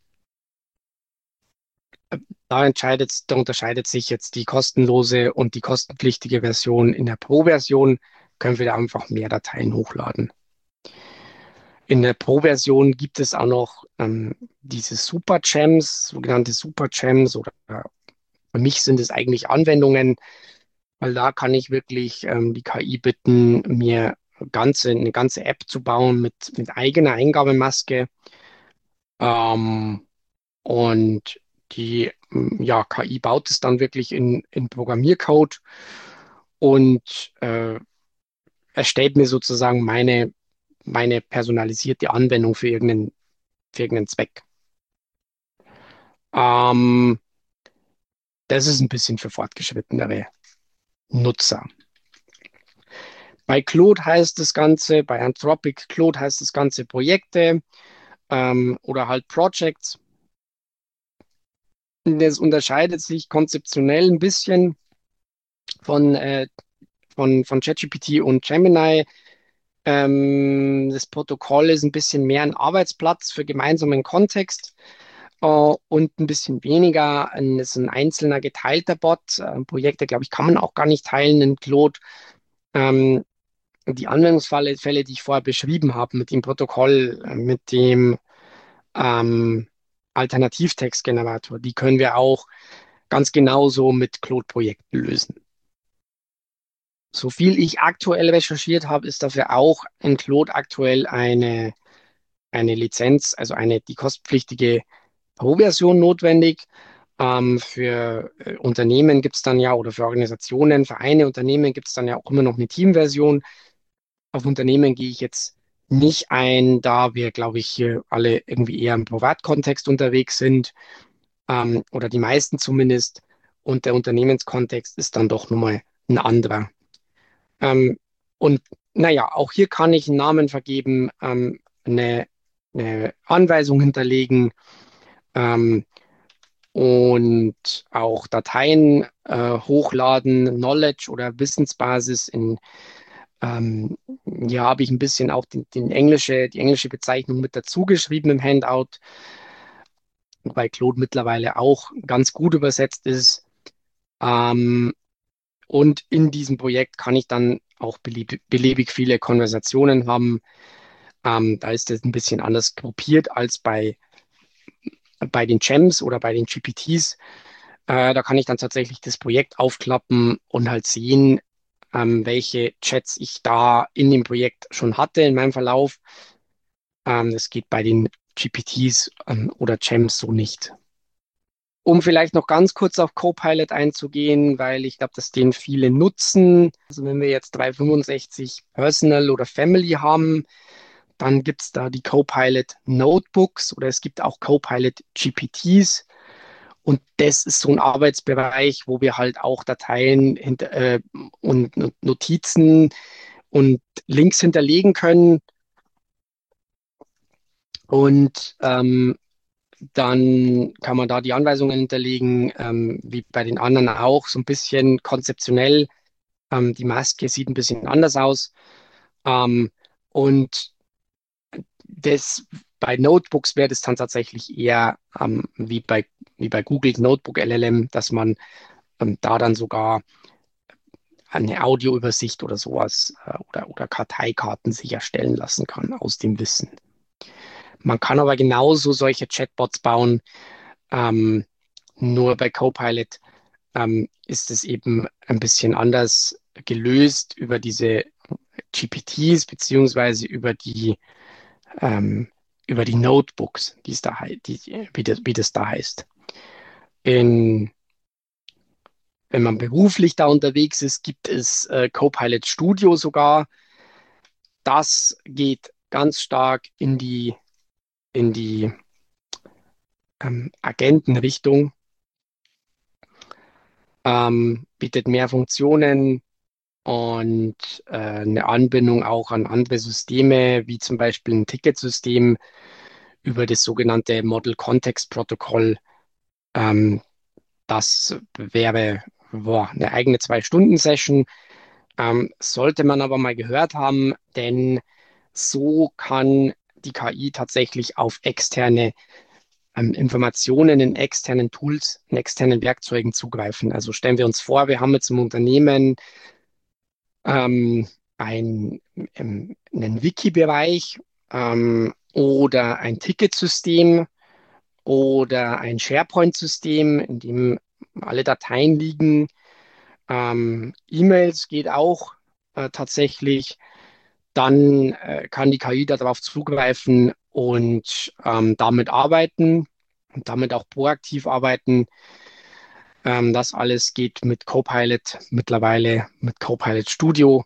da unterscheidet sich jetzt die kostenlose und die kostenpflichtige Version. In der Pro-Version können wir da einfach mehr Dateien hochladen. In der Pro-Version gibt es auch noch diese Super-Gems, sogenannte Super-Gems, oder für mich sind es eigentlich Anwendungen, weil da kann ich wirklich die KI bitten, mir eine ganze App zu bauen mit eigener Eingabemaske. Ähm, und die ja, KI baut es dann wirklich in Programmiercode und erstellt mir sozusagen meine personalisierte Anwendung für irgendeinen Zweck. Ähm, Das ist ein bisschen für fortgeschrittenere Nutzer. Bei Claude heißt das Ganze, bei Anthropic Claude heißt das Ganze Projekte oder halt Projects. Das unterscheidet sich konzeptionell ein bisschen von, von ChatGPT und Gemini. Das Protokoll ist ein bisschen mehr ein Arbeitsplatz für gemeinsamen Kontext und ein bisschen weniger ist ein einzelner geteilter Bot. Projekte, glaube ich, kann man auch gar nicht teilen in Claude. Ähm, Die Anwendungsfälle, die ich vorher beschrieben habe, mit dem Protokoll, mit dem ähm, Alternativtextgenerator, die können wir auch ganz genauso mit Claude-Projekten lösen. So viel ich aktuell recherchiert habe, ist dafür auch in Claude aktuell eine Lizenz, also die kostenpflichtige Pro-Version notwendig. Für Unternehmen gibt es dann ja, oder für Organisationen, Vereine, Unternehmen gibt es dann ja auch immer noch eine Team-Version. Auf Unternehmen gehe ich jetzt nicht ein, da wir, glaube ich, hier alle irgendwie eher im Privatkontext unterwegs sind, oder die meisten zumindest. Und der Unternehmenskontext ist dann doch nochmal ein anderer. Ähm, und naja, auch hier kann ich einen Namen vergeben, eine Anweisung hinterlegen, ähm, und auch Dateien hochladen, Knowledge oder Wissensbasis ähm, ja, habe ich ein bisschen auch die englische Bezeichnung mit dazu geschrieben im Handout, weil Claude mittlerweile auch ganz gut übersetzt ist. Ähm, und in diesem Projekt kann ich dann auch beliebig viele Konversationen haben. Da ist das ein bisschen anders gruppiert als bei den Gems oder bei den GPTs. Da kann ich dann tatsächlich das Projekt aufklappen und halt sehen, welche Chats ich da in dem Projekt schon hatte in meinem Verlauf. Das geht bei den GPTs oder Gems so nicht. Um vielleicht noch ganz kurz auf Copilot einzugehen, weil ich glaube, dass den viele nutzen. Also wenn wir jetzt 365 Personal oder Family haben, dann gibt es da die Copilot Notebooks oder es gibt auch Copilot GPTs. Und das ist so ein Arbeitsbereich, wo wir halt auch Dateien und Notizen und Links hinterlegen können. Und dann kann man da die Anweisungen hinterlegen, wie bei den anderen auch, so ein bisschen konzeptionell. Die Maske sieht ein bisschen anders aus. Ähm, und das, bei Notebooks wäre das dann tatsächlich eher wie bei Google Notebook LLM, dass man da dann sogar eine Audioübersicht oder sowas oder Karteikarten sich erstellen lassen kann aus dem Wissen. Man kann aber genauso solche Chatbots bauen. Ähm, Nur bei Copilot ist es eben ein bisschen anders. gelöst über diese GPTs beziehungsweise ähm, über die Notebooks, die es da, wie das da heißt. In, Wenn man beruflich da unterwegs ist, gibt es Copilot Studio sogar. Das geht ganz stark in die Agentenrichtung, bietet mehr Funktionen und eine Anbindung auch an andere Systeme, wie zum Beispiel ein Ticketsystem über das sogenannte Model Context Protocol. Ähm, Das wäre eine eigene 2-Stunden-Session. Sollte man aber mal gehört haben, denn so kann die KI tatsächlich auf externe Informationen in externen Tools, in externen Werkzeugen zugreifen. Also stellen wir uns vor, wir haben jetzt im Unternehmen ähm, einen Wiki-Bereich oder ein Ticketsystem oder ein SharePoint-System, in dem alle Dateien liegen. E-Mails geht auch tatsächlich. Dann kann die KI darauf zugreifen und damit arbeiten und damit auch proaktiv arbeiten. Das alles geht mit Copilot, mittlerweile mit Copilot Studio.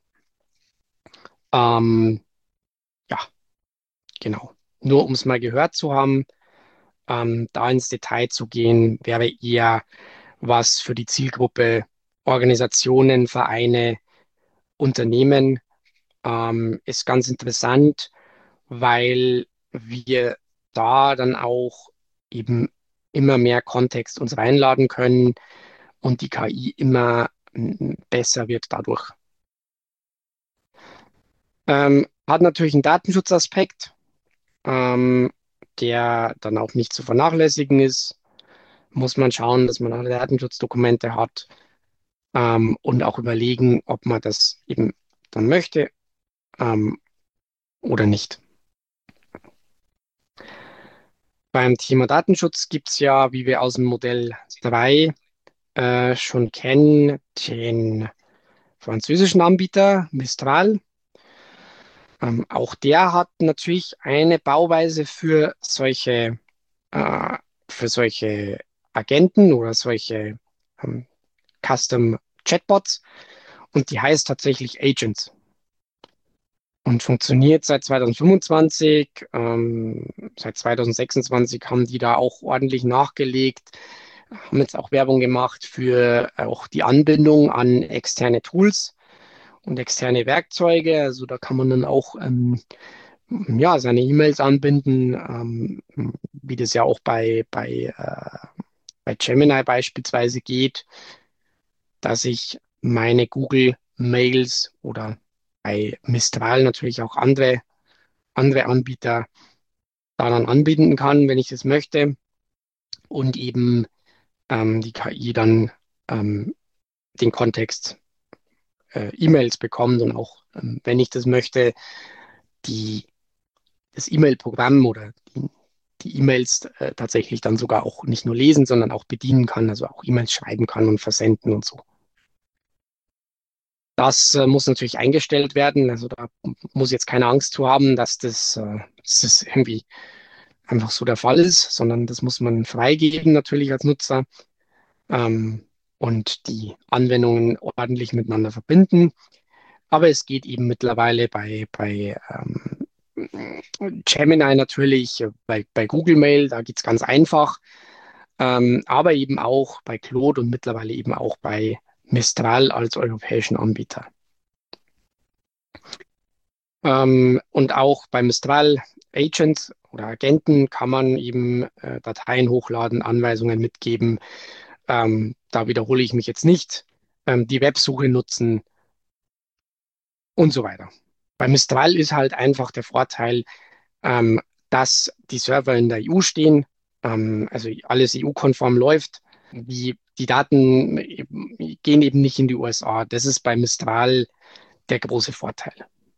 Ähm, ja, genau. Nur um es mal gehört zu haben, da ins Detail zu gehen, wäre eher was für die Zielgruppe Organisationen, Vereine, Unternehmen. Ist ganz interessant, weil wir da dann auch eben immer mehr Kontext uns reinladen können und die KI immer besser wird dadurch. Hat natürlich einen Datenschutzaspekt, ähm, der dann auch nicht zu vernachlässigen ist. Muss man schauen, dass man alle Datenschutzdokumente hat, und auch überlegen, ob man das eben dann möchte, ähm, oder nicht. Beim Thema Datenschutz gibt es ja, wie wir aus dem Modell 3 schon kennen, den französischen Anbieter Mistral. Auch der hat natürlich eine Bauweise äh, für solche Agenten oder solche ähm, Custom Chatbots und die heißt tatsächlich Agents und funktioniert seit 2025. Seit 2026 haben die da auch ordentlich nachgelegt, haben jetzt auch Werbung gemacht für auch die Anbindung an externe Tools und externe Werkzeuge. Also da kann man dann auch ja, seine E-Mails anbinden, wie das ja auch bei Gemini beispielsweise geht, dass ich meine Google-Mails oder bei Mistral natürlich auch andere Anbieter daran anbinden kann, wenn ich das möchte und eben die KI dann ähm, den Kontext E-Mails bekommt und auch, wenn ich das möchte, die, das E-Mail-Programm oder die E-Mails tatsächlich dann sogar auch nicht nur lesen, sondern auch bedienen kann, also auch E-Mails schreiben kann und versenden und so. Das muss natürlich eingestellt werden. Also da muss jetzt keine Angst zu haben, dass das irgendwie einfach so der Fall ist, sondern das muss man freigeben natürlich als Nutzer und die Anwendungen ordentlich miteinander verbinden. Aber es geht eben mittlerweile bei Gemini natürlich, bei Google Mail, da geht es ganz einfach, aber eben auch bei Claude und mittlerweile eben auch bei Mistral als europäischen Anbieter. Und auch bei Mistral Agents oder Agenten kann man eben Dateien hochladen, Anweisungen mitgeben. Da wiederhole ich mich jetzt nicht. Die Websuche nutzen und so weiter. Bei Mistral ist halt einfach der Vorteil, ähm, dass die Server in der EU stehen, also alles EU-konform läuft. Die Daten gehen eben nicht in die USA. Das ist bei Mistral der große Vorteil.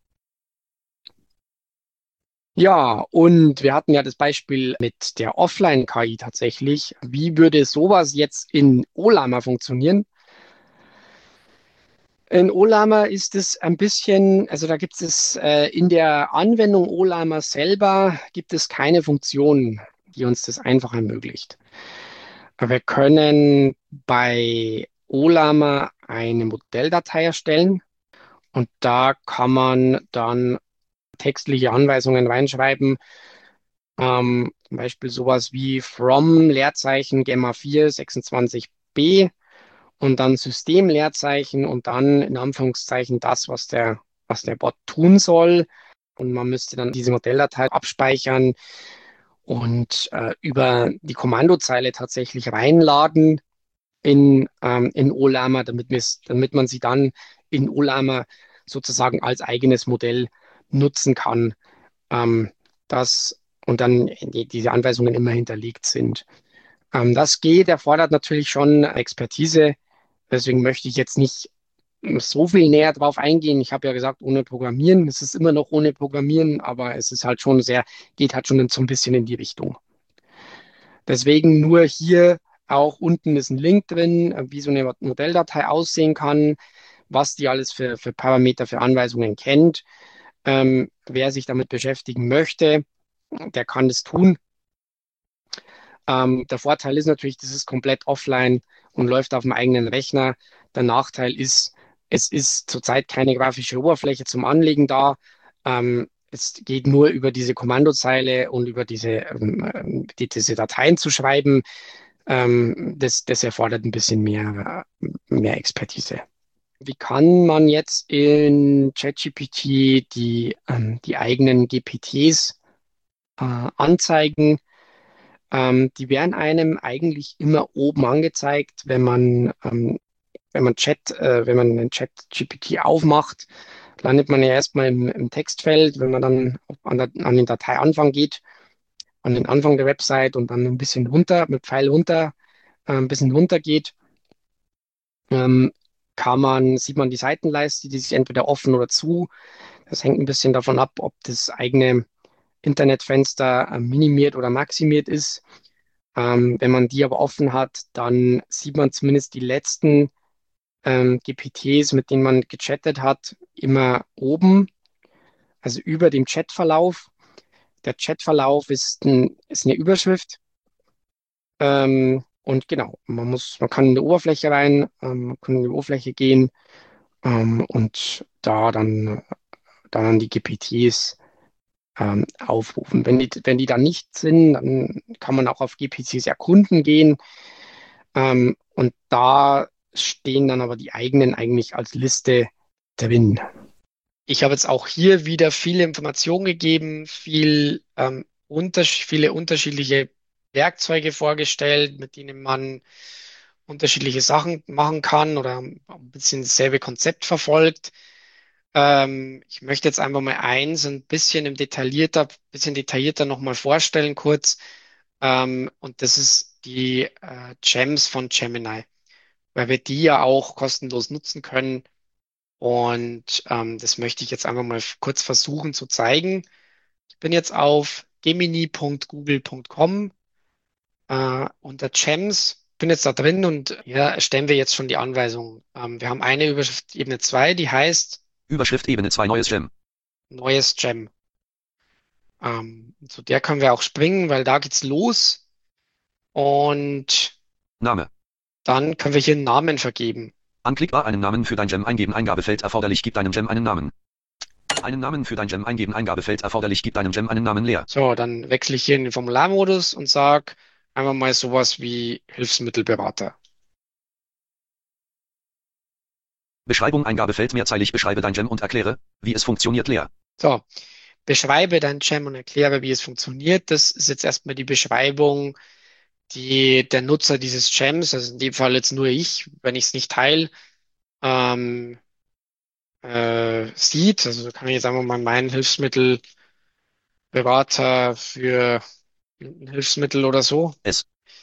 Ja, und wir hatten ja das Beispiel mit der Offline-KI tatsächlich. Wie würde sowas jetzt in Ollama funktionieren? In Ollama ist es ein bisschen, also da gibt es in der Anwendung Ollama selber gibt es keine Funktion, die uns das einfach ermöglicht. Aber wir können bei Ollama eine Modelldatei erstellen und da kann man dann textliche Anweisungen reinschreiben, zum Beispiel sowas wie from Leerzeichen Gemma 4 26b und dann System Leerzeichen und dann in Anführungszeichen das, was der Bot tun soll. Und man müsste dann diese Modelldatei abspeichern und über die Kommandozeile tatsächlich reinladen in Ollama, damit man sie dann in Ollama sozusagen als eigenes Modell nutzen kann, ähm, das und dann diese Anweisungen immer hinterlegt sind. Das geht, erfordert natürlich schon Expertise. Deswegen möchte ich jetzt nicht so viel näher drauf eingehen. Ich habe ja gesagt, ohne Programmieren. Es ist immer noch ohne Programmieren, aber es ist halt schon geht halt schon so ein bisschen in die Richtung. Deswegen nur hier auch unten ist ein Link drin, wie so eine Modelldatei aussehen kann, was die alles für Parameter, für Anweisungen kennt. Wer sich damit beschäftigen möchte, der kann das tun. Der Vorteil ist natürlich, das ist komplett offline und läuft auf dem eigenen Rechner. Der Nachteil ist, es ist zurzeit keine grafische Oberfläche zum Anlegen da. Es geht nur über diese Kommandozeile und über diese Dateien zu schreiben. Das erfordert ein bisschen mehr Expertise. Wie kann man jetzt in ChatGPT die eigenen GPTs anzeigen? Die werden einem eigentlich immer oben angezeigt, wenn man einen Chat-GPT aufmacht, landet man ja erstmal im Textfeld. Wenn man dann an den Dateianfang geht, an den Anfang der Website und dann ein bisschen runter, mit Pfeil runter, ein bisschen runter geht, ähm, sieht man die Seitenleiste, die sich entweder offen oder zu. Das hängt ein bisschen davon ab, ob das eigene Internetfenster minimiert oder maximiert ist. Wenn man die aber offen hat, dann sieht man zumindest die letzten GPTs, mit denen man gechattet hat, immer oben, also über dem Chatverlauf. Der Chatverlauf ist eine Überschrift. Und genau, man kann in die Oberfläche rein, man kann in die Oberfläche gehen und dann die GPTs aufrufen. Wenn die dann nicht sind, dann kann man auch auf GPTs erkunden gehen. Und da stehen dann aber die eigenen eigentlich als Liste drin. Ich habe jetzt auch hier wieder viele Informationen gegeben, viele unterschiedliche Werkzeuge vorgestellt, mit denen man unterschiedliche Sachen machen kann oder ein bisschen dasselbe Konzept verfolgt. Ich möchte jetzt einfach mal eins ein bisschen detaillierter nochmal vorstellen kurz. Und das ist die Gems von Gemini, weil wir die ja auch kostenlos nutzen können. Und das möchte ich jetzt einfach mal kurz versuchen zu zeigen. Ich bin jetzt auf gemini.google.com unter Gems, bin jetzt da drin und hier erstellen wir jetzt schon die Anweisung. Wir haben eine Überschrift Ebene 2, die heißt Überschrift Ebene 2 neues Gem. neues Gem. Zu der können wir auch springen, weil da geht's los. Und Name. dann können wir hier einen Namen vergeben. Anklickbar einen Namen für dein Gem eingeben Eingabefeld erforderlich gib deinem Gem einen Namen. Einen Namen für dein Gem eingeben Eingabefeld erforderlich gib deinem Gem einen Namen leer. So, dann wechsle ich hier in den Formularmodus und sage einfach mal sowas wie Hilfsmittelberater. Beschreibung Eingabefeld mehrzeilig beschreibe dein Gem und erkläre, wie es funktioniert leer. So, beschreibe dein Gem und erkläre, wie es funktioniert. Das ist jetzt erstmal die Beschreibung, die der Nutzer dieses Gems, also in dem Fall jetzt nur ich, wenn ich es nicht teile, ähm, sieht. Also da kann ich jetzt einfach mal meinen Hilfsmittelberater für ein Hilfsmittel oder so. Es.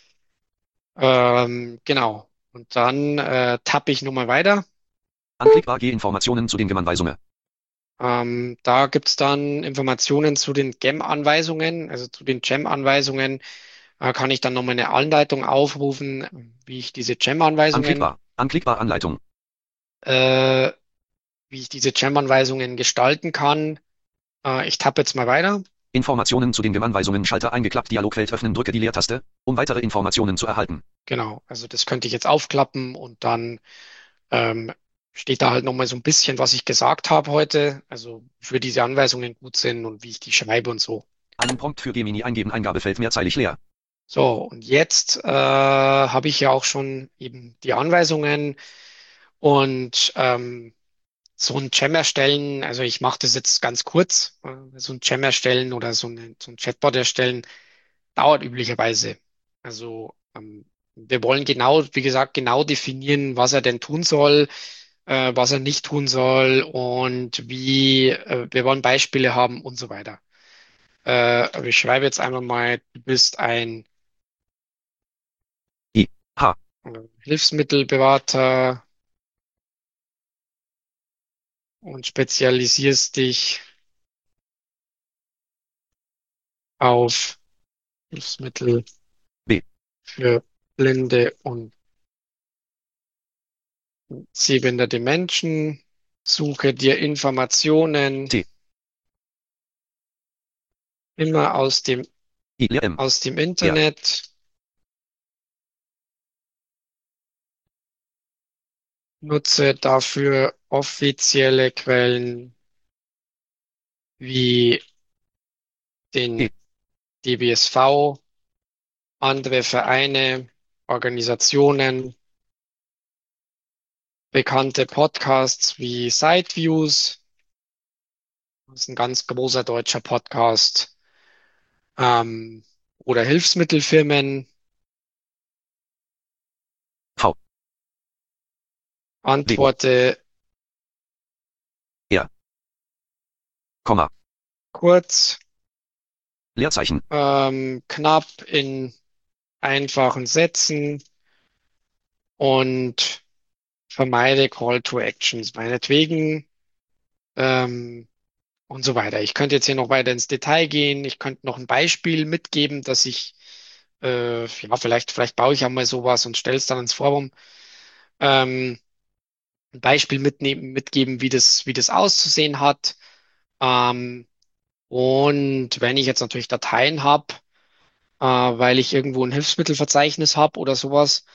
Genau. Und dann tappe ich nochmal weiter. Anklickbar geh Informationen zu den Gem-Anweisungen. Da gibt's dann Informationen zu den Gem-Anweisungen, also zu den Gem-Anweisungen. Kann ich dann nochmal eine Anleitung aufrufen, wie ich diese Gem-Anweisungen. Anklickbar. Anklickbar Anleitung. äh, wie ich diese Gem-Anweisungen gestalten kann. Ich tappe jetzt mal weiter. Informationen zu den Gem-Anweisungen. Schalter eingeklappt. Dialogfeld öffnen. Drücke die Leertaste, um weitere Informationen zu erhalten. Genau, also das könnte ich jetzt aufklappen und dann ähm, steht da halt nochmal so ein bisschen, was ich gesagt habe heute, also für diese Anweisungen gut sind und wie ich die schreibe und so. Einen Prompt für Gemini eingeben. Eingabefeld mehrzeilig leer. So, und jetzt habe ich ja auch schon eben die Anweisungen und so ein Gem erstellen, also ich mache das jetzt ganz kurz, so ein Gem erstellen oder so ein Chatbot erstellen, dauert üblicherweise. Also wir wollen genau, wie gesagt, genau definieren, was er denn tun soll, was er nicht tun soll und wir wollen Beispiele haben und so weiter. Aber ich schreibe jetzt einmal mal, du bist ein I. H. Hilfsmittelberater und spezialisierst dich auf Hilfsmittel B. für blinde und sehbehinderte Menschen. Suche dir Informationen T. immer I. Leer M. aus dem R. Internet. Nutze dafür offizielle Quellen wie E. den DBSV, andere Vereine, Organisationen, bekannte Podcasts wie Sideviews. Das ist ein ganz großer deutscher Podcast. Ähm, oder Hilfsmittelfirmen. V. W. Antworte R. Komma. kurz, Leerzeichen. knapp in einfachen Sätzen und vermeide Call to Actions, meinetwegen, ähm, und so weiter. Ich könnte jetzt hier noch weiter ins Detail gehen. Ich könnte noch ein Beispiel mitgeben, dass ja, vielleicht baue ich auch mal sowas und stelle es dann ins Forum. Ähm, ein Beispiel mitgeben, wie das auszusehen hat. Ähm, und wenn ich jetzt natürlich Dateien habe, weil ich irgendwo ein Hilfsmittelverzeichnis habe oder sowas,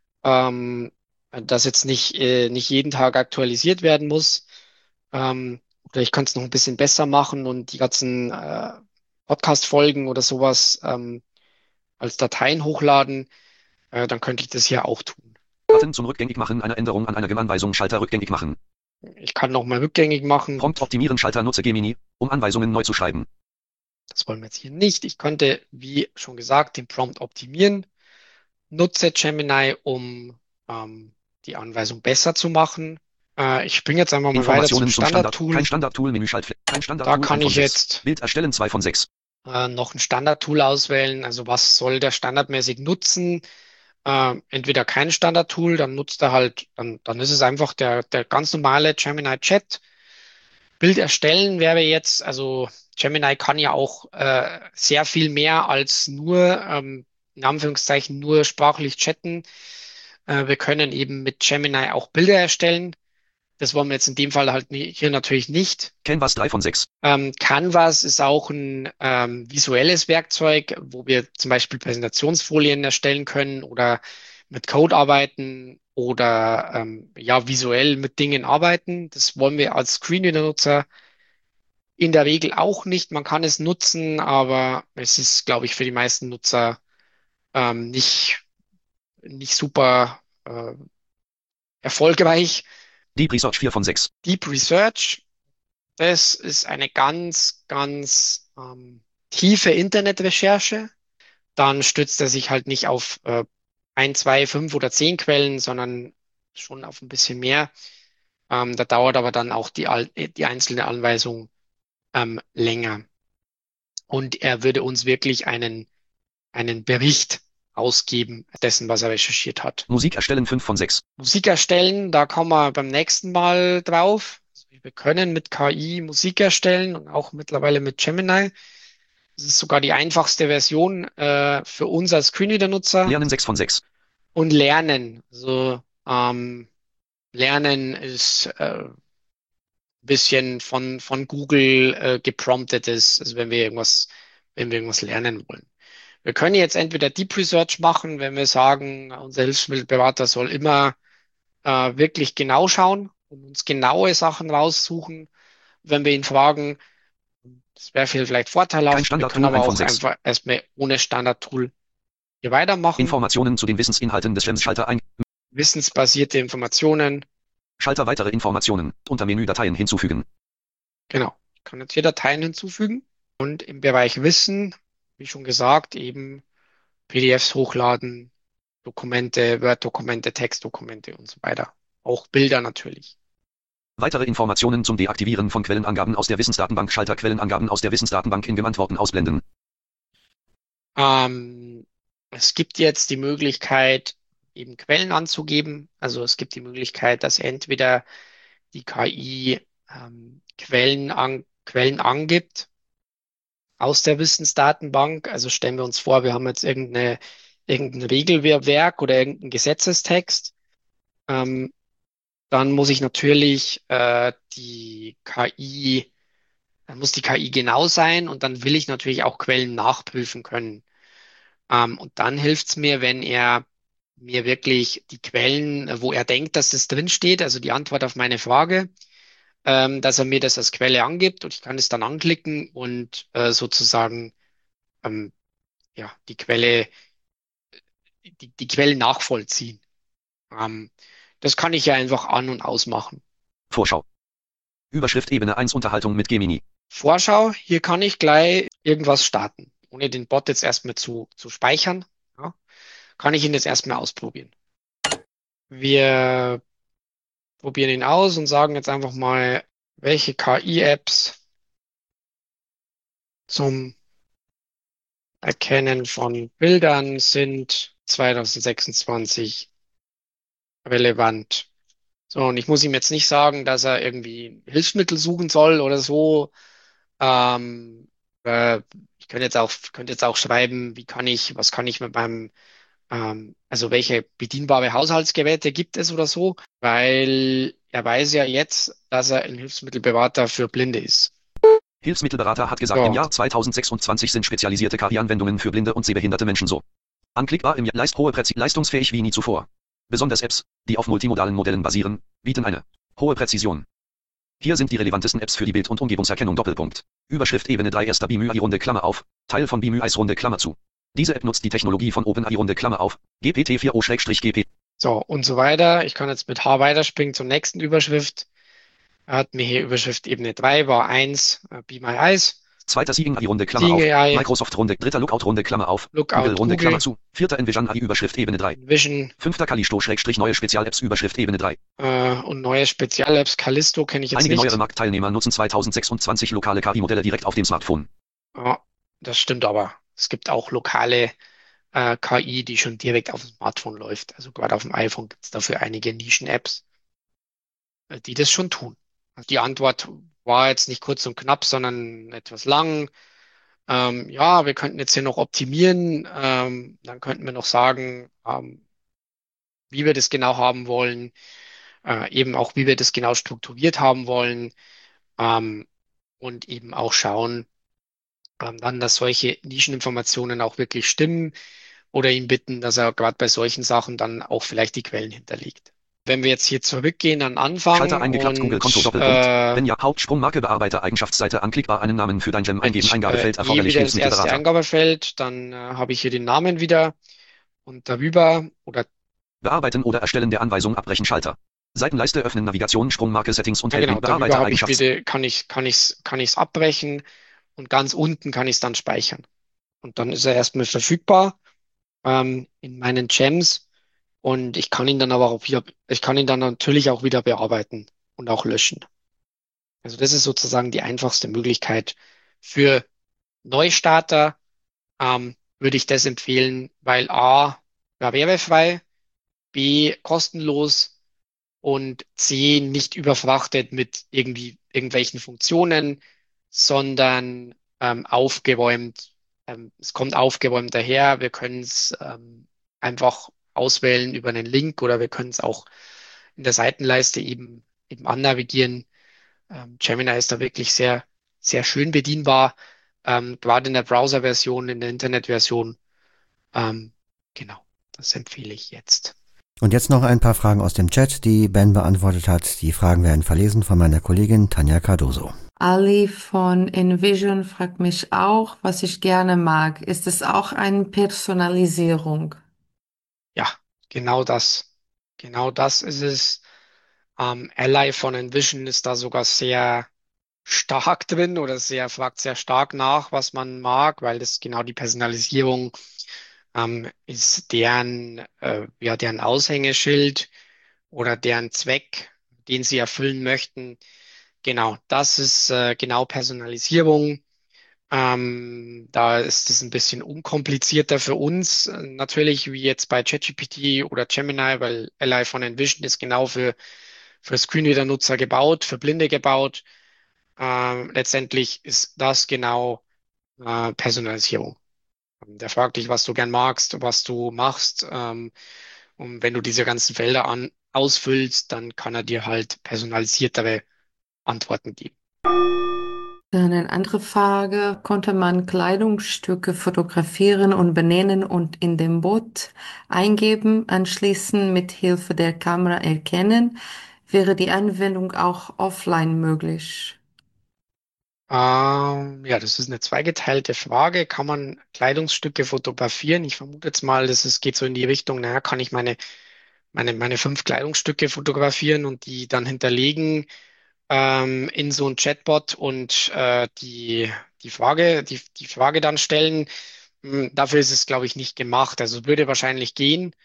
das jetzt nicht jeden Tag aktualisiert werden muss. Oder ich könnte es noch ein bisschen besser machen und die ganzen Podcast-Folgen oder sowas als Dateien hochladen, dann könnte ich das hier auch tun. Button zum Rückgängig machen. Eine Änderung an einer Gem-Anweisung. Schalter rückgängig machen. Ich kann noch mal rückgängig machen. Prompt optimieren. Schalter nutze Gemini, um Anweisungen neu zu schreiben. Das wollen wir jetzt hier nicht. Ich könnte, wie schon gesagt, den Prompt optimieren. Nutze Gemini, um die Anweisung besser zu machen. Ich springe jetzt einfach mal weiter zum Informationen zum Standard. Standard-Tool. Kein Standard-Tool. Menüschaltfläche. Kein Da Standard-Tool. kann 1 von ich 6. jetzt Bild erstellen 2 von 6. noch ein Standard-Tool auswählen. Also was soll der standardmäßig nutzen? Entweder kein Standard-Tool, dann nutzt er halt, dann ist es einfach der ganz normale Gemini Chat. Bild erstellen wäre jetzt, also Gemini kann ja auch sehr viel mehr als nur, in Anführungszeichen, nur sprachlich chatten. Wir können eben mit Gemini auch Bilder erstellen. Das wollen wir jetzt in dem Fall halt hier natürlich nicht. Canvas 3 von 6. Canvas ist auch ein visuelles Werkzeug, wo wir zum Beispiel Präsentationsfolien erstellen können oder mit Code arbeiten oder ja visuell mit Dingen arbeiten. Das wollen wir als Screenreader-Nutzer in der Regel auch nicht. Man kann es nutzen, aber es ist, glaube ich, für die meisten Nutzer nicht super erfolgreich. Deep Research 4 von 6. Deep Research, das ist eine ganz tiefe Internetrecherche. Dann stützt er sich halt nicht auf ein, zwei, fünf oder zehn Quellen, sondern schon auf ein bisschen mehr. Da dauert aber dann auch die einzelne Anweisung länger. Und er würde uns wirklich einen Bericht ausgeben dessen, was er recherchiert hat. Musik erstellen 5 von 6. Musik erstellen, da kommen wir beim nächsten Mal drauf. Also wir können mit KI Musik erstellen und auch mittlerweile mit Gemini. Das ist sogar die einfachste Version für uns als Screenreader-Nutzer. Lernen 6 von 6. Und lernen. Also Lernen ist bisschen von Google gepromptetes, also wenn wir irgendwas lernen wollen. Wir können jetzt entweder Deep Research machen, wenn wir sagen, unser Hilfsmittelberater soll immer wirklich genau schauen und uns genaue Sachen raussuchen. Wenn wir ihn fragen, das wäre vielleicht Kein vorteilhaft. Wir können Standardtool, aber ein von auch 6. einfach erstmal ohne Standardtool hier weitermachen. Informationen zu den Wissensinhalten des GEMs. Schalter ein. Wissensbasierte Informationen. Schalter weitere Informationen. Unter Menü Dateien hinzufügen. Genau. Ich kann jetzt hier Dateien hinzufügen und im Bereich Wissen, wie schon gesagt, eben PDFs hochladen, Dokumente, Word-Dokumente, Textdokumente und so weiter. Auch Bilder natürlich. Weitere Informationen zum Deaktivieren von Quellenangaben aus der Wissensdatenbank. Schalter Quellenangaben aus der Wissensdatenbank in Geantworten ausblenden. Es gibt jetzt die Möglichkeit, eben Quellen anzugeben. Also es gibt die Möglichkeit, dass entweder die KI Quellen angibt aus der Wissensdatenbank. Also stellen wir uns vor, wir haben jetzt irgendein Regelwerk oder irgendeinen Gesetzestext. Ähm, Dann muss ich natürlich dann muss die KI genau sein und dann will ich natürlich auch Quellen nachprüfen können. Und dann hilft es mir, wenn er mir wirklich die Quellen, wo er denkt, dass das drin steht, also die Antwort auf meine Frage, dass er mir das als Quelle angibt und ich kann es dann anklicken und sozusagen ähm, ja, die Quelle nachvollziehen. Ähm, Das kann ich ja einfach an- und ausmachen. Vorschau. Überschrift Ebene 1 Unterhaltung mit Gemini. Vorschau, hier kann ich gleich irgendwas starten, ohne den Bot jetzt erstmal zu speichern. Ja, kann ich ihn jetzt erstmal ausprobieren. Wir probieren ihn aus und sagen jetzt einfach mal, welche KI-Apps zum Erkennen von Bildern sind 2026 relevant. So, und ich muss ihm jetzt nicht sagen, dass er irgendwie Hilfsmittel suchen soll oder so. Ähm, äh, könnte jetzt auch schreiben, was kann ich mit meinem, also welche bedienbare Haushaltsgeräte gibt es oder so, weil er weiß ja jetzt, dass er ein Hilfsmittelberater für Blinde ist. Hilfsmittelberater hat gesagt, im So, Jahr 2026 sind spezialisierte KI-Anwendungen für blinde und sehbehinderte Menschen so anklickbar im leistungsfähig wie nie zuvor. Besonders Apps, die auf multimodalen Modellen basieren, bieten eine hohe Präzision. Hier sind die relevantesten Apps für die Bild- und Umgebungserkennung. Doppelpunkt. Überschrift Ebene 3 erster BIMUI Runde Klammer auf, Teil von BIMUI Runde Klammer zu. Diese App nutzt die Technologie von OpenAI Runde Klammer auf, GPT-4o-GP. so und so weiter. Ich kann jetzt mit H weiterspringen zur nächsten Überschrift. Er hat mir hier Überschrift Ebene 3 war 1, Be My Eyes. Zweiter Seeing AI Runde Klammer Seeing auf, AI, Microsoft Runde, dritter Lookout Runde Klammer auf, Lookout Google Runde Klammer Google, zu, vierter Envision AI Überschrift Ebene 3. Vision Fünfter Kalisto-neue Spezial-Apps Überschrift Ebene 3. und neue Spezial-Apps. Callisto kenne ich jetzt Einige neuere nicht. Marktteilnehmer nutzen 2026 lokale KI-Modelle direkt auf dem Smartphone. Ja, das stimmt aber. Es gibt auch lokale KI, die schon direkt auf dem Smartphone läuft. Also gerade auf dem iPhone gibt es dafür einige Nischen-Apps, die das schon tun. Also die Antwort war jetzt nicht kurz und knapp, sondern etwas lang. Ja, wir könnten jetzt hier noch optimieren. Dann könnten wir noch sagen, wie wir das genau haben wollen, eben auch, wie wir das genau strukturiert haben wollen, ähm, und eben auch schauen, dann, dass solche Nischeninformationen auch wirklich stimmen oder ihn bitten, dass er gerade bei solchen Sachen dann auch vielleicht die Quellen hinterlegt. Wenn wir jetzt hier zurückgehen an Schalter Anfang eingeklappt Google-Konto und Doppelpunkt. Wenn ja, Hauptsprungmarke Bearbeiter Eigenschaftsseite anklickbar einen Namen für dein Gem eingeben Eingabefeld gehe erforderlich wieder ins erste Hilfsmittelberater. Eingabefeld, dann habe ich hier den Namen wieder und darüber oder Bearbeiten oder Erstellen der Anweisung abbrechen Schalter. Seitenleiste öffnen Navigation Sprungmarke Settings und ja genau, darüber Bearbeiter habe ich Eigenschafts. wieder, kann ich's abbrechen und ganz unten kann ich es dann speichern. Und dann ist er erstmal verfügbar in meinen Gems und ich kann ihn dann aber auch wieder, ich kann ihn dann natürlich auch wieder bearbeiten und auch löschen. Also das ist sozusagen die einfachste Möglichkeit für Neustarter. Würde ich das empfehlen, weil A, barrierefrei, B, kostenlos und C, nicht überfrachtet mit irgendwie irgendwelchen Funktionen, sondern aufgeräumt. Es kommt aufgeräumt daher. Wir können es einfach auswählen über einen Link oder wir können es auch in der Seitenleiste eben annavigieren. Gemini ist da wirklich sehr, sehr schön bedienbar, gerade in der Browser-Version, in der Internet-Version. Ähm, genau, das empfehle ich jetzt. Und jetzt noch ein paar Fragen aus dem Chat, die Ben beantwortet hat. Die Fragen werden verlesen von meiner Kollegin Tanja Cardoso. Ali von Envision fragt mich auch, was ich gerne mag. Ist es auch eine Personalisierung? Ja, genau das. Genau das ist es. Ally von Envision ist da sogar sehr stark drin oder fragt sehr stark nach, was man mag, weil das genau die Personalisierung ist deren Aushängeschild oder deren Zweck, den sie erfüllen möchten. Genau, das ist genau Personalisierung. Da ist es ein bisschen unkomplizierter für uns, natürlich, wie jetzt bei ChatGPT oder Gemini, weil Ally von Envision ist genau für Screenreader-Nutzer gebaut, für Blinde gebaut. Letztendlich ist das genau Personalisierung. Der fragt dich, was du gern magst, was du machst. Und wenn du diese ganzen Felder ausfüllst, dann kann er dir halt personalisiertere Antworten geben. Dann eine andere Frage. Konnte man Kleidungsstücke fotografieren und benennen und in dem Bot eingeben, anschließend mit Hilfe der Kamera erkennen? Wäre die Anwendung auch offline möglich? Ja, das ist eine zweigeteilte Frage. Kann man Kleidungsstücke fotografieren? Ich vermute jetzt mal, geht so in die Richtung, naja, kann ich meine 5 Kleidungsstücke fotografieren und die dann hinterlegen in so ein Chatbot und die Frage dann stellen. Dafür ist es, glaube ich, nicht gemacht. Also es würde wahrscheinlich gehen.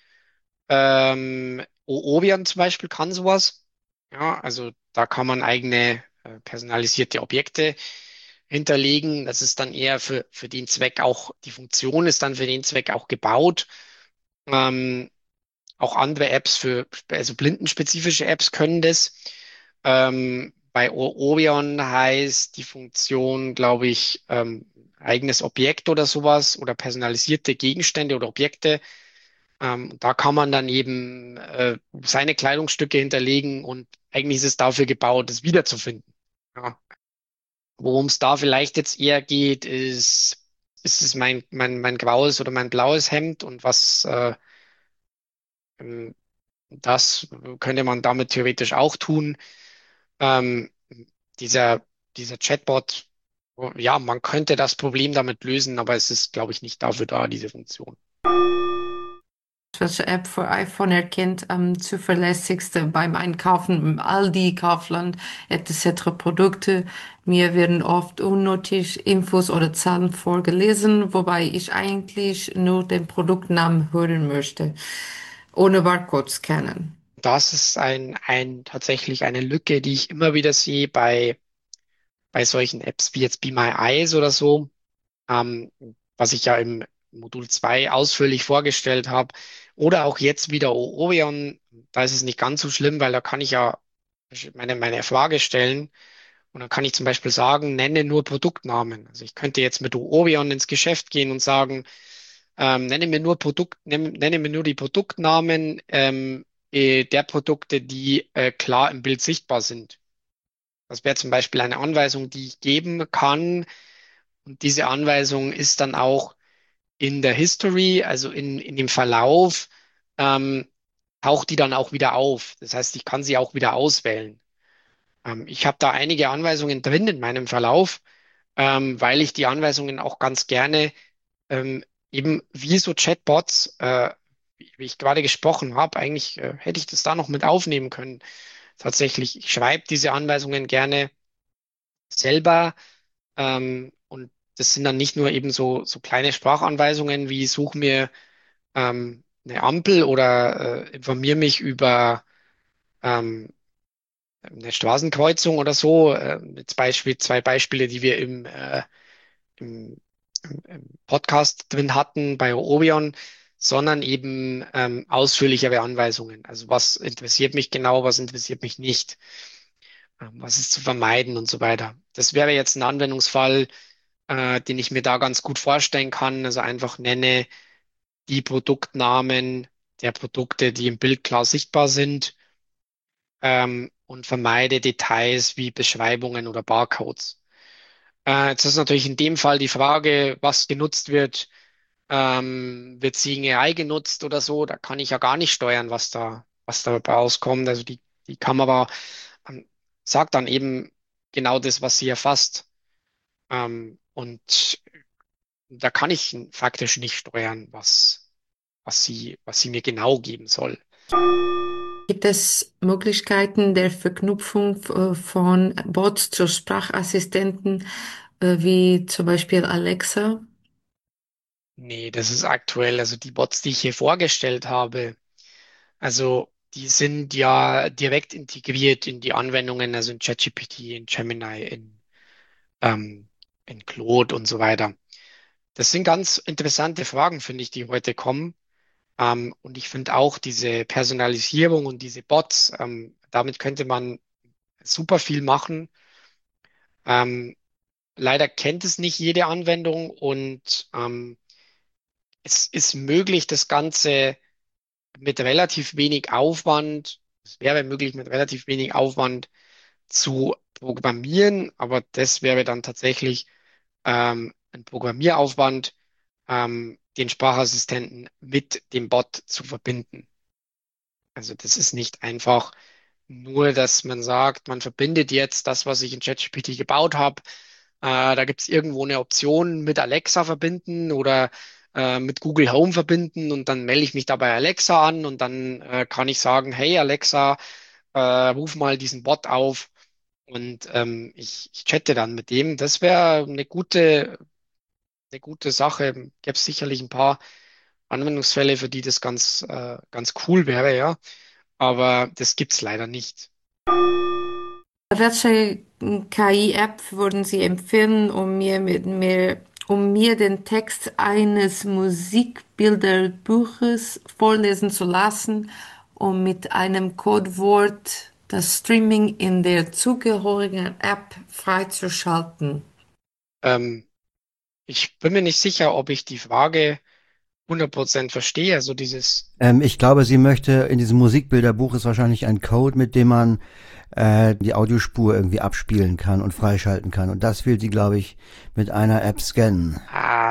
Obian zum Beispiel kann sowas. Ja, also da kann man eigene personalisierte Objekte hinterlegen. Das ist dann eher für den Zweck auch, die Funktion ist dann für den Zweck auch gebaut. Ähm, Auch andere Apps also blindenspezifische Apps können das. Bei Orion heißt die Funktion, glaube ich, eigenes Objekt oder sowas oder personalisierte Gegenstände oder Objekte. Da kann man dann eben seine Kleidungsstücke hinterlegen und eigentlich ist es dafür gebaut, es wiederzufinden. Ja. Worum es da vielleicht jetzt eher geht, ist es mein graues oder mein blaues Hemd und ähm, das könnte man damit theoretisch auch tun. Ähm, dieser, dieser Chatbot, ja, man könnte das Problem damit lösen, aber es ist, glaube ich, nicht dafür da, diese Funktion. Welche App für iPhone erkennt am zuverlässigsten beim Einkaufen im Aldi, Kaufland, etc. Produkte? Mir werden oft unnötig Infos oder Zahlen vorgelesen, wobei ich eigentlich nur den Produktnamen hören möchte, ohne Barcode scannen. Das ist tatsächlich eine Lücke, die ich immer wieder sehe bei solchen Apps wie jetzt Be My Eyes oder so, ähm, was ich ja im Modul 2 ausführlich vorgestellt habe. Oder auch jetzt wieder Orion, da ist es nicht ganz so schlimm, weil da kann ich ja meine Frage stellen und dann kann ich zum Beispiel sagen, nenne nur Produktnamen. Also ich könnte jetzt mit Orion ins Geschäft gehen und sagen, nenne mir nur die Produktnamen der Produkte, die klar im Bild sichtbar sind. Das wäre zum Beispiel eine Anweisung, die ich geben kann. Und diese Anweisung ist dann auch in der History, also in dem Verlauf, ähm, taucht die dann auch wieder auf. Das heißt, ich kann sie auch wieder auswählen. Ich habe da einige Anweisungen drin in meinem Verlauf, weil ich die Anweisungen auch ganz gerne eben wie so Chatbots, wie ich gerade gesprochen habe, eigentlich hätte ich das da noch mit aufnehmen können. Tatsächlich, ich schreibe diese Anweisungen gerne selber und das sind dann nicht nur eben so kleine Sprachanweisungen wie such mir eine Ampel oder informier mich über ähm, eine Straßenkreuzung oder so. Jetzt zwei Beispiele, die wir im, im Podcast drin hatten bei Orion, sondern eben ausführlichere Anweisungen. Also was interessiert mich genau, was interessiert mich nicht, was ist zu vermeiden und so weiter. Das wäre jetzt ein Anwendungsfall, den ich mir da ganz gut vorstellen kann. Also einfach nenne die Produktnamen der Produkte, die im Bild klar sichtbar sind. und vermeide Details wie Beschreibungen oder Barcodes. Jetzt ist natürlich in dem Fall die Frage, was genutzt wird. Wird Seeing AI genutzt oder so? Da kann ich ja gar nicht steuern, was da rauskommt. Also die Kamera ähm, sagt dann eben genau das, was sie erfasst. Und da kann ich faktisch nicht steuern, was sie mir genau geben soll. Gibt es Möglichkeiten der Verknüpfung von Bots zu Sprachassistenten, wie zum Beispiel Alexa? Nee, das ist aktuell, also die Bots, die ich hier vorgestellt habe, also die sind ja direkt integriert in die Anwendungen, also in ChatGPT, in Gemini, ähm, in Claude und so weiter. Das sind ganz interessante Fragen, finde ich, die heute kommen. Und ich finde auch diese Personalisierung und diese Bots, damit könnte man super viel machen. Ähm, Leider kennt es nicht jede Anwendung und es ist möglich, das Ganze mit relativ wenig Aufwand, es wäre möglich, mit relativ wenig Aufwand zu programmieren, aber das wäre dann tatsächlich ein Programmieraufwand, den Sprachassistenten mit dem Bot zu verbinden. Also das ist nicht einfach nur, dass man sagt, man verbindet jetzt das, was ich in ChatGPT gebaut habe. Da gibt es irgendwo eine Option mit Alexa verbinden oder mit Google Home verbinden und dann melde ich mich da bei Alexa an und dann kann ich sagen, hey Alexa, ruf mal diesen Bot auf und ich chatte dann mit dem. Das wäre eine gute Sache. Gäbe es sicherlich ein paar Anwendungsfälle, für die das ganz cool wäre, ja. Aber das gibt's leider nicht. Welche KI-App würden Sie empfehlen, um mir den Text eines Musikbilderbuches vorlesen zu lassen, um mit einem Codewort das Streaming in der zugehörigen App freizuschalten? Ähm, Ich bin mir nicht sicher, ob ich die Frage 100% verstehe. Also dieses, Ich glaube, sie möchte, in diesem Musikbilderbuch ist wahrscheinlich ein Code, mit dem man die Audiospur irgendwie abspielen kann und freischalten kann. Und das will sie, glaube ich, mit einer App scannen.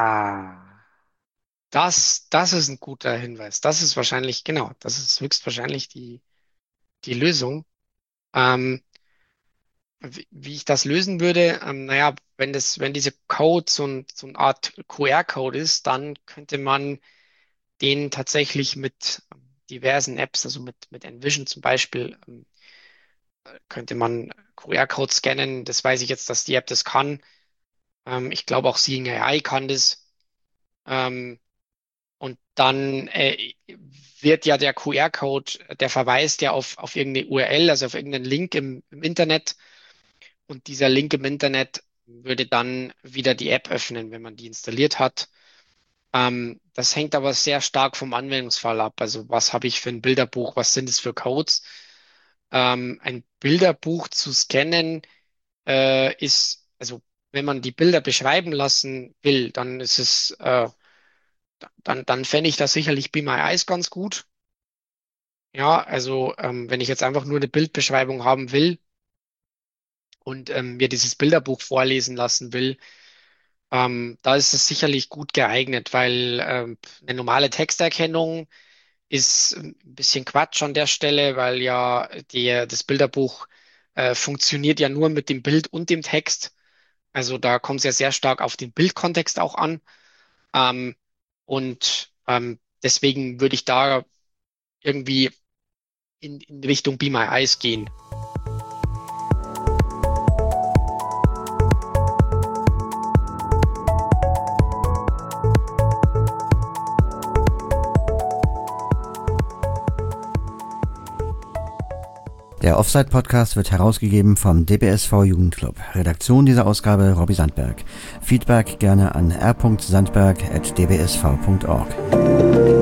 das ist ein guter Hinweis. Das ist wahrscheinlich, genau, das ist höchstwahrscheinlich die Lösung. Ähm, wie ich das lösen würde, naja, wenn diese Code so eine Art QR-Code ist, dann könnte man den tatsächlich mit diversen Apps, also mit Envision zum Beispiel, könnte man QR-Code scannen. Das weiß ich jetzt, dass die App das kann. Ich glaube auch Seeing AI kann das. Ähm, und dann wird ja der QR-Code, der verweist ja auf irgendeine URL, also auf irgendeinen Link im Internet. Und dieser Link im Internet würde dann wieder die App öffnen, wenn man die installiert hat. Das hängt aber sehr stark vom Anwendungsfall ab. Also was habe ich für ein Bilderbuch? Was sind es für Codes? Ein Bilderbuch zu scannen also wenn man die Bilder beschreiben lassen will, dann ist dann fände ich das sicherlich Be My Eyes ganz gut. Ja, also wenn ich jetzt einfach nur eine Bildbeschreibung haben will und mir dieses Bilderbuch vorlesen lassen will, da ist es sicherlich gut geeignet, weil eine normale Texterkennung ist ein bisschen Quatsch an der Stelle, weil ja das Bilderbuch funktioniert ja nur mit dem Bild und dem Text. Also da kommt es ja sehr stark auf den Bildkontext auch an. Ähm, und deswegen würde ich da irgendwie in Richtung Be My Eyes gehen. Der Offside-Podcast wird herausgegeben vom DBSV Jugendclub. Redaktion dieser Ausgabe Robby Sandberg. Feedback gerne an r.sandberg@dbsv.org.